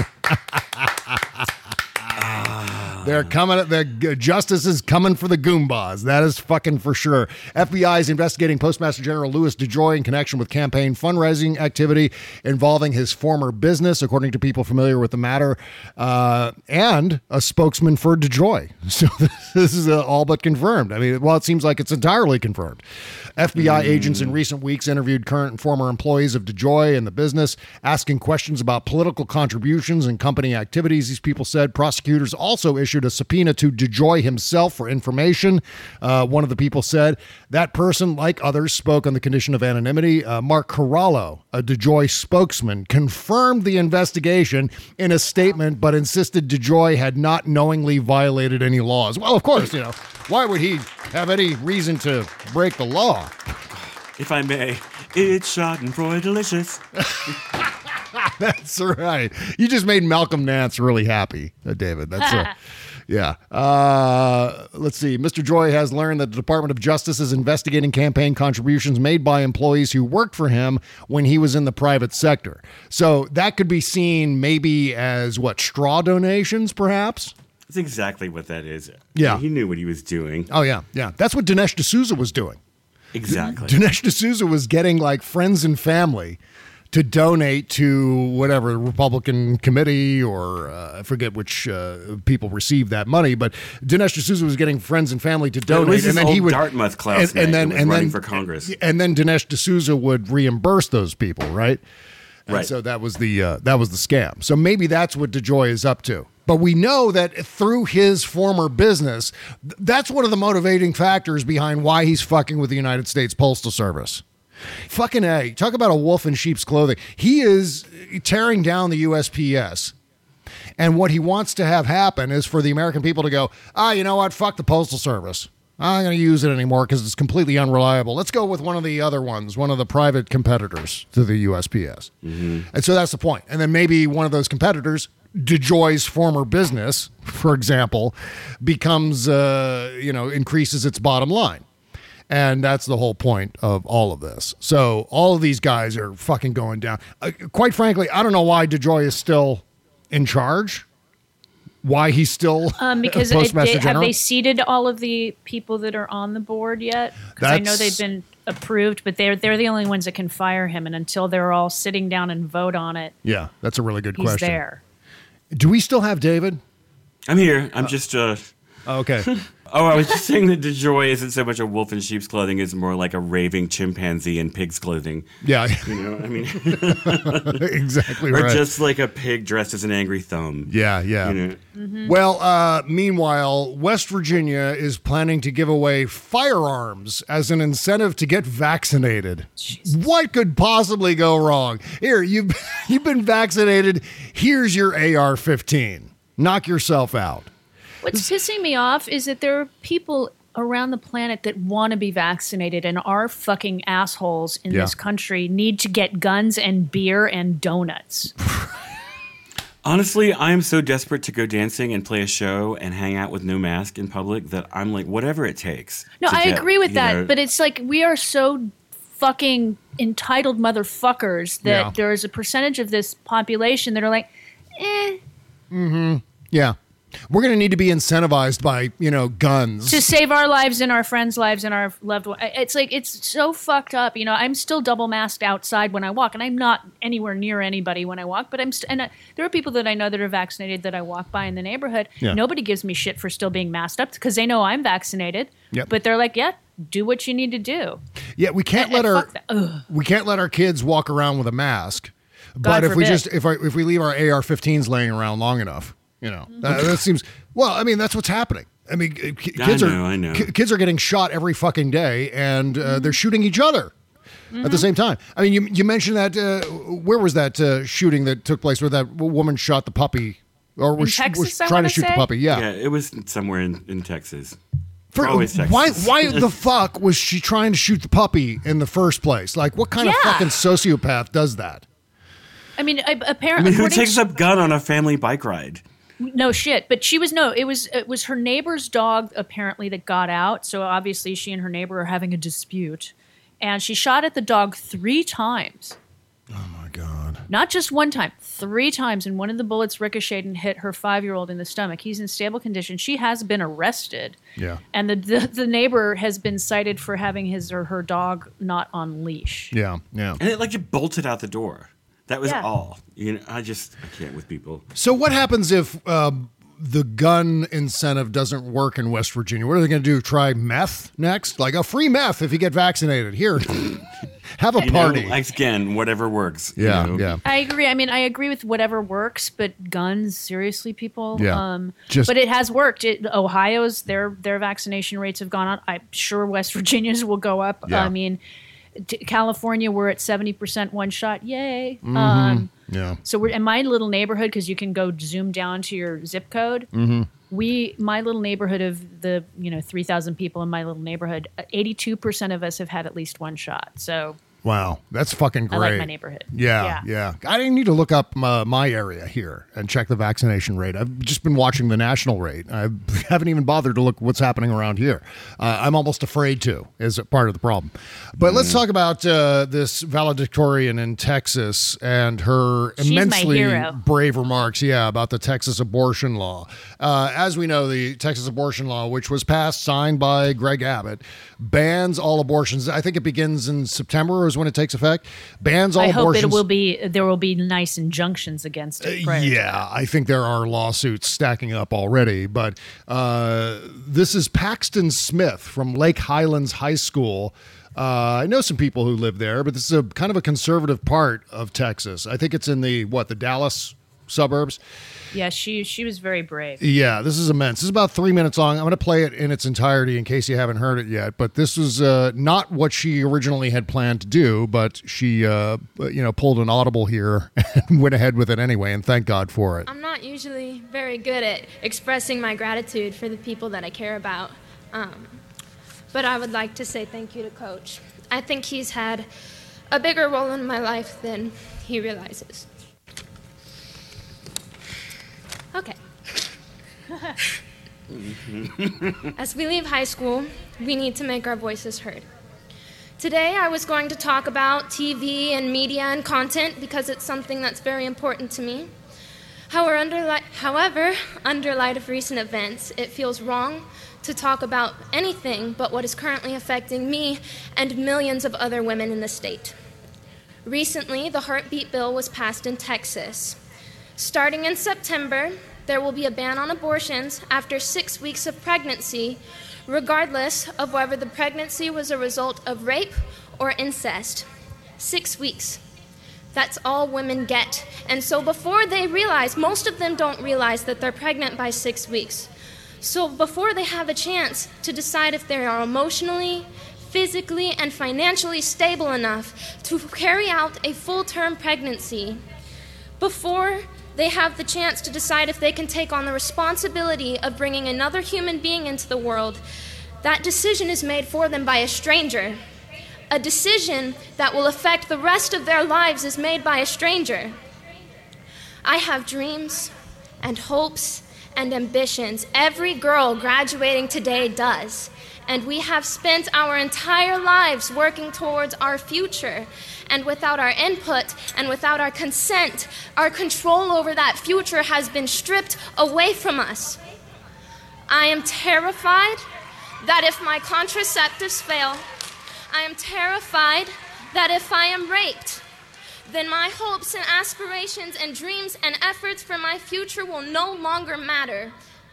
They're coming, the justice is coming for the Goombas. That is fucking for sure. F B I is investigating Postmaster General Louis DeJoy in connection with campaign fundraising activity involving his former business, according to people familiar with the matter, uh, and a spokesman for DeJoy. So this is uh, all but confirmed. I mean, well, it seems like it's entirely confirmed. F B I mm. agents in recent weeks interviewed current and former employees of DeJoy and the business, asking questions about political contributions and company activities. These people said prosecutors also issued a subpoena to DeJoy himself for information. Uh, one of the people said that person, like others, spoke on the condition of anonymity. Uh, Mark Corallo, a DeJoy spokesman, confirmed the investigation in a statement, but insisted DeJoy had not knowingly violated any laws. Well, of course, you know, why would he have any reason to break the law? If I may, it's Schadenfreude delicious. That's right. You just made Malcolm Nance really happy, uh, David. That's uh, yeah. Uh, let's see. Mister Joy has learned that the Department of Justice is investigating campaign contributions made by employees who worked for him when he was in the private sector. So that could be seen maybe as what, straw donations, perhaps? That's exactly what that is. Yeah. He knew what he was doing. Oh, yeah. Yeah. That's what Dinesh D'Souza was doing. Exactly. D- Dinesh D'Souza was getting like friends and family to donate to whatever Republican committee or uh, I forget which uh, people received that money, but Dinesh D'Souza was getting friends and family to donate, it was and then old he would Dartmouth classmate and, and then who was and running then for Congress, and then Dinesh D'Souza would reimburse those people, right? And right. So that was the uh, that was the scam. So maybe that's what DeJoy is up to. But we know that through his former business, th- that's one of the motivating factors behind why he's fucking with the United States Postal Service. Fucking A. Talk about a wolf in sheep's clothing. He is tearing down the U S P S. And what he wants to have happen is for the American people to go, ah, you know what? Fuck the Postal Service. I'm not going to use it anymore because it's completely unreliable. Let's go with one of the other ones, one of the private competitors to the U S P S. Mm-hmm. And so that's the point. And then maybe one of those competitors, DeJoy's former business, for example, becomes, uh, you know, increases its bottom line. And that's the whole point of all of this. So all of these guys are fucking going down. Uh, quite frankly, I don't know why DeJoy is still in charge. Why he's still um, because Postmaster it, they, General. Have they seated all of the people that are on the board yet? Because I know they've been approved, but they're they're the only ones that can fire him. And until they're all sitting down and vote on it, yeah, that's a really good he's question. There. Do we still have David? I'm here. I'm uh, just uh, Okay. Oh, I was just saying that DeJoy isn't so much a wolf in sheep's clothing; it's more like a raving chimpanzee in pig's clothing. Yeah, you know, I mean, exactly or right. just like a pig dressed as an angry thumb. Yeah, yeah. You know? Mm-hmm. Well, uh, meanwhile, West Virginia is planning to give away firearms as an incentive to get vaccinated. Jesus. What could possibly go wrong? Here, you've you've been vaccinated. Here's your A R fifteen. Knock yourself out. What's pissing me off is that there are people around the planet that want to be vaccinated, and our fucking assholes in Yeah. this country need to get guns and beer and donuts. Honestly, I am so desperate to go dancing and play a show and hang out with no mask in public that I'm like, whatever it takes. No, to I get, agree with you that, know- but it's like we are so fucking entitled motherfuckers that Yeah. there is a percentage of this population that are like, eh. Mm-hmm. Yeah. We're going to need to be incentivized by, you know, guns. To save our lives and our friends' lives and our loved ones. It's like, it's so fucked up. You know, I'm still double masked outside when I walk, and I'm not anywhere near anybody when I walk, but I'm, st- and uh, there are people that I know that are vaccinated that I walk by in the neighborhood. Yeah. Nobody gives me shit for still being masked up because they know I'm vaccinated. Yep. But they're like, yeah, do what you need to do. Yeah, we can't And- let and our fuck that. Ugh. we can't let our kids walk around with a mask. But God if we forbid. just if I, if we leave our A R fifteens laying around long enough, you know, that, that seems well. I mean, that's what's happening. I mean, ki- I kids know, are I know. ki- kids are getting shot every fucking day, and uh, they're shooting each other at the same time. I mean, you you mentioned that uh, where was that uh, shooting that took place where that woman shot the puppy or was, sh- Texas, was I trying to wanna shoot the say? puppy? Yeah. Yeah, it was somewhere in, in Texas. For- Always Texas. why why the fuck was she trying to shoot the puppy in the first place? Like, what kind of Yeah. fucking sociopath does that? I mean, I, I apparently, mean, who according takes to- a gun on a family bike ride? No shit, but she was no. It was it was her neighbor's dog apparently that got out. So obviously she and her neighbor are having a dispute, and she shot at the dog three times. Oh my god! Not just one time, three times, and one of the bullets ricocheted and hit her five-year-old in the stomach. He's in stable condition. She has been arrested, Yeah. and the the, the neighbor has been cited for having his or her dog not on leash. Yeah, yeah. And it like just bolted out the door. That was Yeah. all. You know, I just I can't with people. So what happens if um, the gun incentive doesn't work in West Virginia? What are they going to do? Try meth next? Like a free meth if you get vaccinated. Here, have a You know, party. like, again, whatever works. you Yeah, know? yeah. I agree. I mean, I agree with whatever works, but guns, seriously, people. Yeah. Um, Just- but it has worked. It, Ohio's their their vaccination rates have gone up. I'm sure West Virginia's will go up. Yeah. I mean, t- California, we're at seventy percent one shot. Yay! Mhm. Um, Yeah. so we're in my little neighborhood because you can go zoom down to your zip code. Mm-hmm. We, my little neighborhood of the you know three thousand people in my little neighborhood, eighty-two percent of us have had at least one shot. So. Wow, that's fucking great. I like my neighborhood. Yeah, yeah. I didn't need to look up my, my area here and check the vaccination rate. I've just been watching the national rate. I haven't even bothered to look what's happening around here. Uh, I'm almost afraid to, is part of the problem. But let's talk about uh, this valedictorian in Texas and her She's my immensely hero. brave remarks, yeah, about the Texas abortion law. Uh, as we know, the Texas abortion law, which was passed, signed by Greg Abbott, bans all abortions. I think it begins in September is when it takes effect. Bans all I hope abortions. it will be. There will be nice injunctions against it. prior to Yeah, I think there are lawsuits stacking up already. But uh, this is Paxton Smith from Lake Highlands High School. Uh, I know some people who live there, but this is a kind of a conservative part of Texas. I think it's in the, what, the Dallas suburbs? Yeah, she she was very brave. Yeah, this is immense. This is about three minutes long. I'm going to play it in its entirety in case you haven't heard it yet. But this was uh, not what she originally had planned to do, but she, uh, you know, pulled an audible here and went ahead with it anyway, and thank God for it. I'm not usually very good at expressing my gratitude for the people that I care about, um, but I would like to say thank you to Coach. I think he's had a bigger role in my life than he realizes. Okay. As we leave high school, we need to make our voices heard. Today, I was going to talk about T V and media and content because it's something that's very important to me. However, under, li- however, under light of recent events, it feels wrong to talk about anything but what is currently affecting me and millions of other women in the state. Recently, the Heartbeat Bill was passed in Texas. Starting in September, there will be a ban on abortions after six weeks of pregnancy, regardless of whether the pregnancy was a result of rape or incest. Six weeks. That's all women get. And so before they realize, most of them don't realize that they're pregnant by six weeks. So before they have a chance to decide if they are emotionally, physically, and financially stable enough to carry out a full-term pregnancy, before they have the chance to decide if they can take on the responsibility of bringing another human being into the world, that decision is made for them by a stranger. A decision that will affect the rest of their lives is made by a stranger. I have dreams and hopes and ambitions. Every girl graduating today does. And we have spent our entire lives working towards our future. And without our input and without our consent, our control over that future has been stripped away from us. I am terrified that if my contraceptives fail, I am terrified that if I am raped, then my hopes and aspirations and dreams and efforts for my future will no longer matter.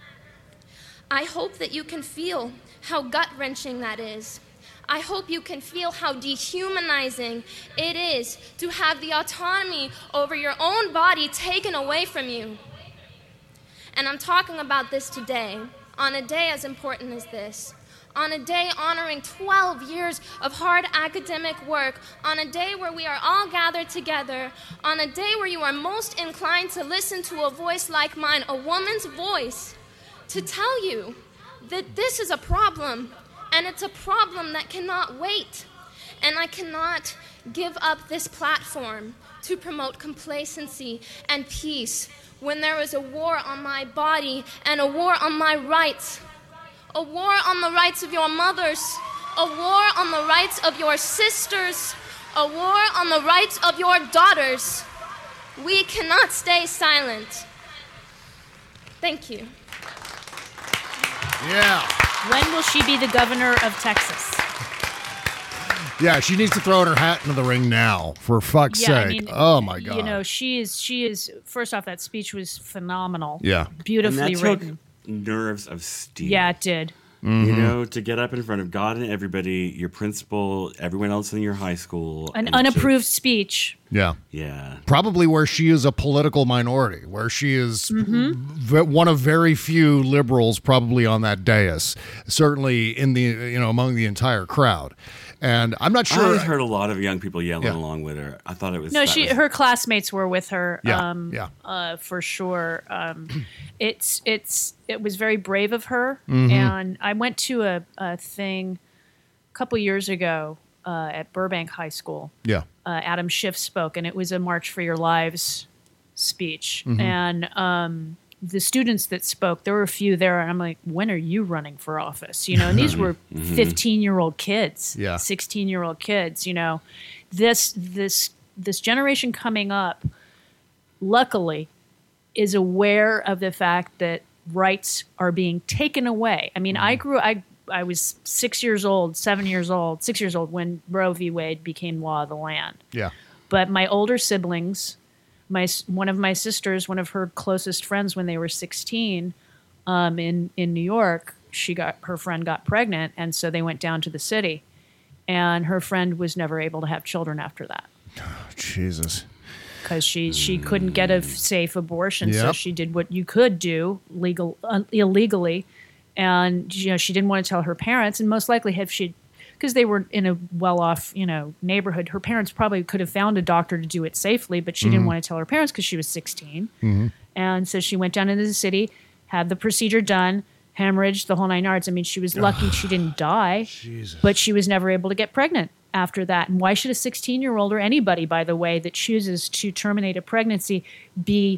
I hope that you can feel how gut-wrenching that is. I hope you can feel how dehumanizing it is to have the autonomy over your own body taken away from you. And I'm talking about this today, on a day as important as this. On a day honoring twelve years of hard academic work, on a day where we are all gathered together, on a day where you are most inclined to listen to a voice like mine, a woman's voice, to tell you that this is a problem, and it's a problem that cannot wait. And I cannot give up this platform to promote complacency and peace when there is a war on my body and a war on my rights. A war on the rights of your mothers, a war on the rights of your sisters, a war on the rights of your daughters. We cannot stay silent. Thank you. Yeah. When will she be the governor of Texas? Yeah, she needs to throw in her hat into the ring now, for fuck's Yeah, sake. I mean, oh, my God. You know, she is, she is, first off, that speech was phenomenal. Yeah. Beautifully and that written. Took nerves of steel. Yeah, it did. Mm-hmm. You know, to get up in front of God and everybody, your principal, everyone else in your high school. An and unapproved to- speech. Yeah. Yeah. Probably where she is a political minority, where she is Mm-hmm. v- one of very few liberals probably on that dais, certainly in the, you know, among the entire crowd. And I'm not sure. I heard a lot of young people yelling Yeah. along with her. I thought it was No, that she was- her classmates were with her. Yeah, Um, yeah. Uh, for sure. Um, it's it's it was very brave of her. Mhm. And I went to a, a thing a couple years ago uh, at Burbank High School. Yeah. Uh, Adam Schiff spoke, and it was a March for Your Lives speech. Mhm. And um, the students that spoke, there were a few there, and I'm like, when are you running for office? You know, and these were Mhm. fifteen-year-old kids, Yeah. sixteen-year-old kids. You know, this this this generation coming up, luckily, is aware of the fact that rights are being taken away. I mean, I grew I I was six years old, seven years old, six years old when Roe v. Wade became law of the land. Yeah. But my older siblings, my one of my sisters, one of her closest friends when they were sixteen, um, in in New York, she got her friend got pregnant, and so they went down to the city, and her friend was never able to have children after that Jesus. because she she couldn't get a safe abortion, so Yep. she did what you could do legal uh, illegally, and you know she didn't want to tell her parents, and most likely if she because they were in a well-off, you know, neighborhood. Her parents probably could have found a doctor to do it safely, but she Mhm. didn't want to tell her parents because she was sixteen. Mhm. And so she went down into the city, had the procedure done, hemorrhaged, the whole nine yards. I mean, she was lucky she didn't die, but she was never able to get pregnant after that. And why should a sixteen-year-old or anybody, by the way, that chooses to terminate a pregnancy be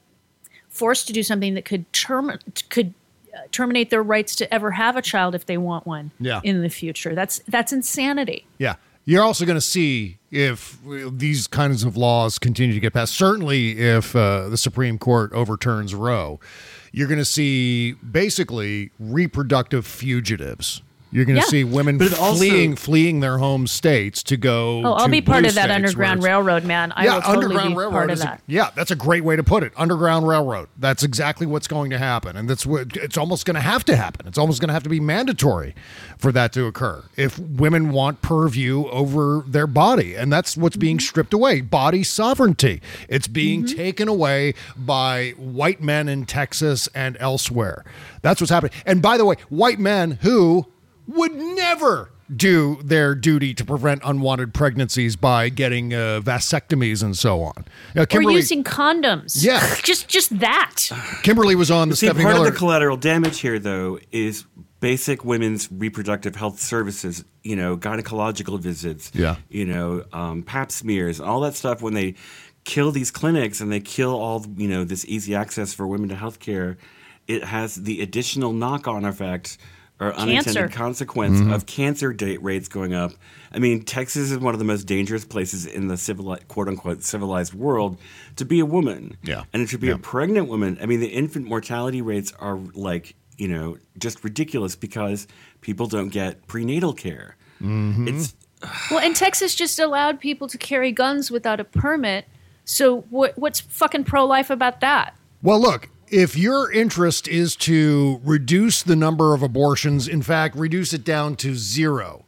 forced to do something that could term- could uh, terminate their rights to ever have a child if they want one Yeah. in the future? That's that's insanity. Yeah. You're also going to see if these kinds of laws continue to get passed. Certainly, if uh, the Supreme Court overturns Roe, you're going to see basically reproductive fugitives You're going to Yeah. see women But it also- fleeing fleeing their home states to go. Oh, I'll to be part blue of that states where Underground it's- Railroad, man. I yeah, will totally Underground be Railroad part of is a- that. yeah, that's a great way to put it. Underground Railroad. That's exactly what's going to happen, and that's what it's almost going to have to happen. It's almost going to have to be mandatory for that to occur if women want purview over their body, and that's what's being stripped away. Body sovereignty. It's being taken away by white men in Texas and elsewhere. That's what's happening. And by the way, white men who would never do their duty to prevent unwanted pregnancies by getting uh, vasectomies and so on. Now, Or Kimberly, using condoms. Yeah. just just that. Kimberly was on the See, Stephanie part Miller. of the collateral damage here, though, is basic women's reproductive health services. You know, gynecological visits. Yeah. You know, um, Pap smears, all that stuff. When they kill these clinics and they kill all, you know, this easy access for women to health care, it has the additional knock-on effect or unintended Cancer. consequence Mm-hmm. of cancer date rates going up. I mean, Texas is one of the most dangerous places in the civilized, quote-unquote civilized world to be a woman. Yeah. And to be Yeah. a pregnant woman, I mean, the infant mortality rates are like, you know, just ridiculous because people don't get prenatal care. Mm-hmm. It's Well, and Texas just allowed people to carry guns without a permit. So what what's fucking pro-life about that? Well, look, if your interest is to reduce the number of abortions, in fact, reduce it down to zero,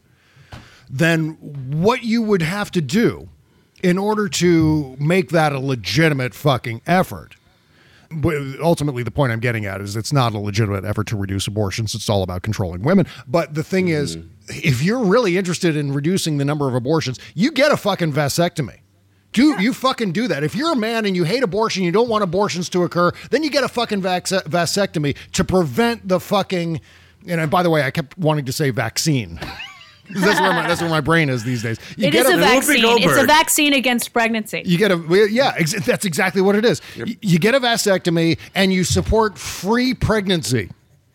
then what you would have to do in order to make that a legitimate fucking effort, but ultimately the point I'm getting at is it's not a legitimate effort to reduce abortions. It's all about controlling women. But the thing is, if you're really interested in reducing the number of abortions, you get a fucking vasectomy. Do you fucking do that? If you're a man and you hate abortion, you don't want abortions to occur, then you get a fucking vac- vasectomy to prevent the fucking. And by the way, I kept wanting to say vaccine. that's where my that's where my brain is these days. You It get is a a vaccine. It's a vaccine against pregnancy. You get a well, yeah, ex- that's exactly what it is. Y- You get a vasectomy and you support free pregnancy.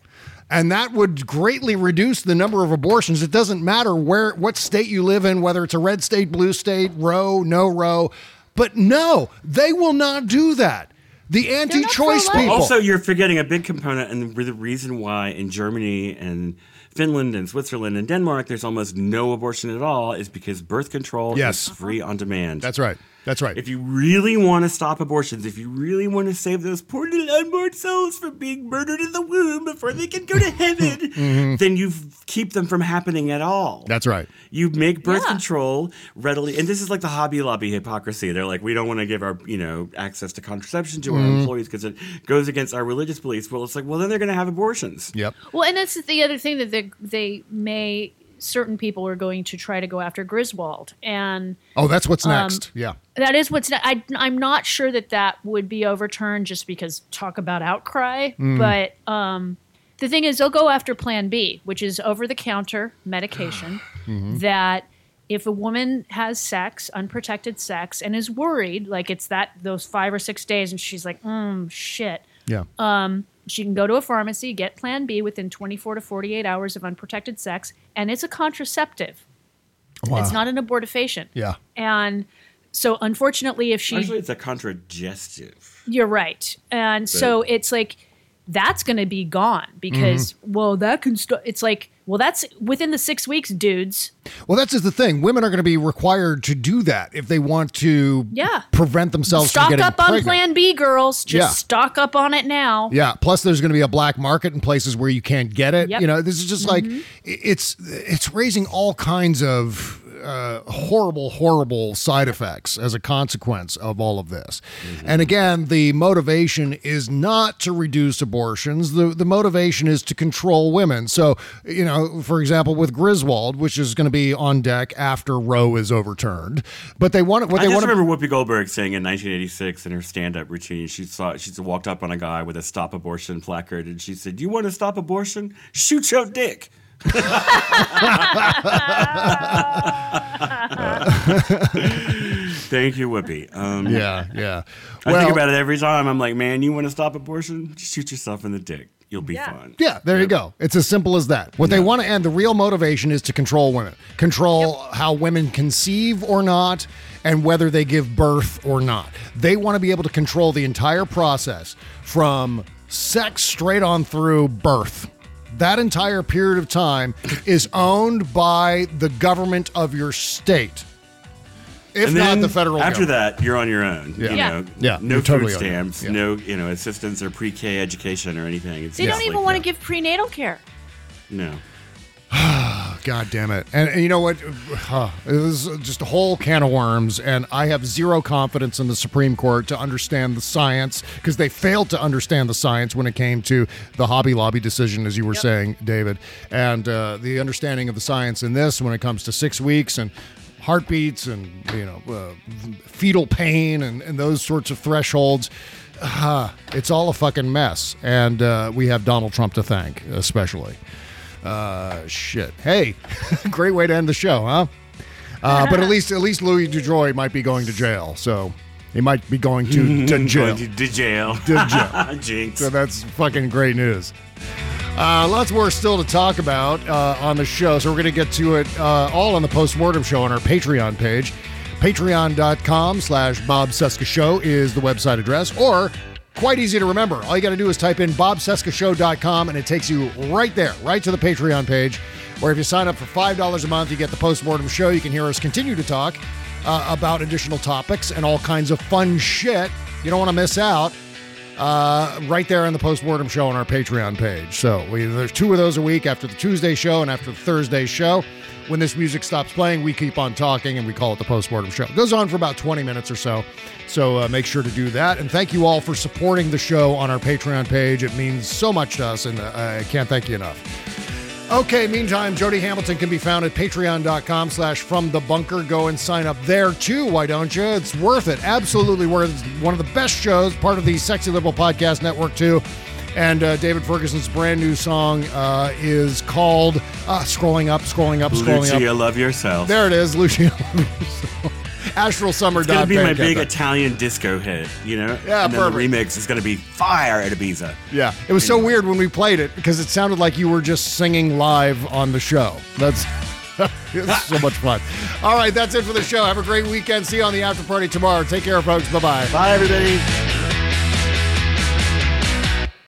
And that would greatly reduce the number of abortions. It doesn't matter where, what state you live in, whether it's a red state, blue state, row, no row. But no, they will not do that. The anti-choice people. Also, you're forgetting a big component, and the reason why in Germany and Finland and Switzerland and Denmark there's almost no abortion at all is because birth control Yes. is free on demand. That's right. That's right. If you really want to stop abortions, if you really want to save those poor little unborn souls from being murdered in the womb before they can go to heaven, Mhm. then you f- keep them from happening at all. That's right. You make birth Yeah. control readily, and this is like the Hobby Lobby hypocrisy. They're like, we don't want to give our, you know, access to contraception to our Mhm. employees because it goes against our religious beliefs. Well, it's like, well, then they're going to have abortions. Yep. Well, and that's the other thing that they, they may, certain people are going to try to go after Griswold. And Oh, that's what's um, next. Yeah. that is what's, ne- I, I'm not sure that that would be overturned just because talk about outcry. Mm. But um, the thing is, they'll go after Plan B, which is over-the-counter medication Mhm. that if a woman has sex, unprotected sex, and is worried, like it's that those five or six days, and she's like, mm, shit. Yeah. Um, she can go to a pharmacy, get Plan B within twenty-four to forty-eight hours of unprotected sex, and it's a contraceptive. Wow. It's not an abortifacient. Yeah. And so, unfortunately, if she, Actually, it's a contragestive. you're right, and so it's like that's going to be gone because, Mm-hmm. well, that can. St- it's like, well, that's within the six weeks, dudes. Well, that's just the thing. Women are going to be required to do that if they want to Yeah. prevent themselves Stock from getting up on pregnant. Plan B, girls. Just Yeah. stock up on it now. Yeah. Plus, there's going to be a black market in places where you can't get it. Yep. You know, this is just like Mhm. it's it's raising all kinds of uh, horrible, horrible side effects as a consequence of all of this. And again, the motivation is not to reduce abortions. The the motivation is to control women. So, you know, for example, with Griswold, which is going to be on deck after Roe is overturned, but they want what I they just want. remember Whoopi Goldberg saying in nineteen eighty-six in her stand-up routine, she saw she walked up on a guy with a "Stop Abortion" placard, and she said, "You want to stop abortion? Shoot your dick." Thank you, Whoopi. Um, Yeah, yeah. I Well- think about it every time. I'm like, man, you want to stop abortion? Shoot yourself in the dick. You'll be fine. Yeah, there you go. It's as simple as that. What they want to end, the real motivation is to control women, control how women conceive or not, and whether they give birth or not. They want to be able to control the entire process from sex straight on through birth. that entire period of time is owned by the government of your state. If and not then the federal after government. that, you're on your own. Yeah. You Yeah. know, Yeah, no you're food totally on your own. stamps, Yeah. no you know assistance or pre-K education or anything. It's They just don't even like want to that. give prenatal care. No. God damn it. And, and you know what? Uh, it was just a whole can of worms, and I have zero confidence in the Supreme Court to understand the science, because they failed to understand the science when it came to the Hobby Lobby decision, as you were Yep. saying, David, and uh, the understanding of the science in this when it comes to six weeks and heartbeats and, you know, uh, fetal pain and, and those sorts of thresholds. Uh, it's all a fucking mess, and uh, we have Donald Trump to thank, especially. Uh, shit. Hey, great way to end the show, huh? Uh, but at least, at least Louis DeJoy might be going to jail, so he might be going to, to jail. Going to, to jail. To jail. Jinx. So that's fucking great news. Uh, lots more still to talk about uh, on the show, so we're going to get to it uh, all on the Postmortem Show on our Patreon page. Patreon.com slash Bob Cesca Show is the website address, or quite easy to remember. All you got to do is type in bob cesca show dot com, and it takes you right there, right to the Patreon page, where if you sign up for five dollars a month, you get the Postmortem Show. You can hear us continue to talk uh, about additional topics and all kinds of fun shit. You don't want to miss out. Uh, right there on the Postmortem Show on our Patreon page. So we, there's two of those a week, after the Tuesday show and after the Thursday show. When this music stops playing, we keep on talking, and we call it the Postmortem Show. It goes on for about twenty minutes or so, so uh, make sure to do that. And thank you all for supporting the show on our Patreon page. It means so much to us, and uh, I can't thank you enough. Okay, meantime, Jody Hamilton can be found at patreon.com slash from the bunker. Go and sign up there too, why don't you? It's worth it. Absolutely worth it. It's one of the best shows, part of the Sexy Liberal Podcast Network too. And uh, David Ferguson's brand new song uh, is called uh, Scrolling Up, Scrolling Up, Scrolling Lucia, Up. Love Yourself. There it is, Lucia, Love Yourself. Astral Summer. It's going to be my big Italian disco hit, you know? Yeah, and then perfect. the remix is going to be fire at Ibiza. Yeah, it was so weird when we played it because it sounded like you were just singing live on the show. That's it's so much fun. All right, that's it for the show. Have a great weekend. See you on the after party tomorrow. Take care, folks. Bye-bye. Bye, everybody.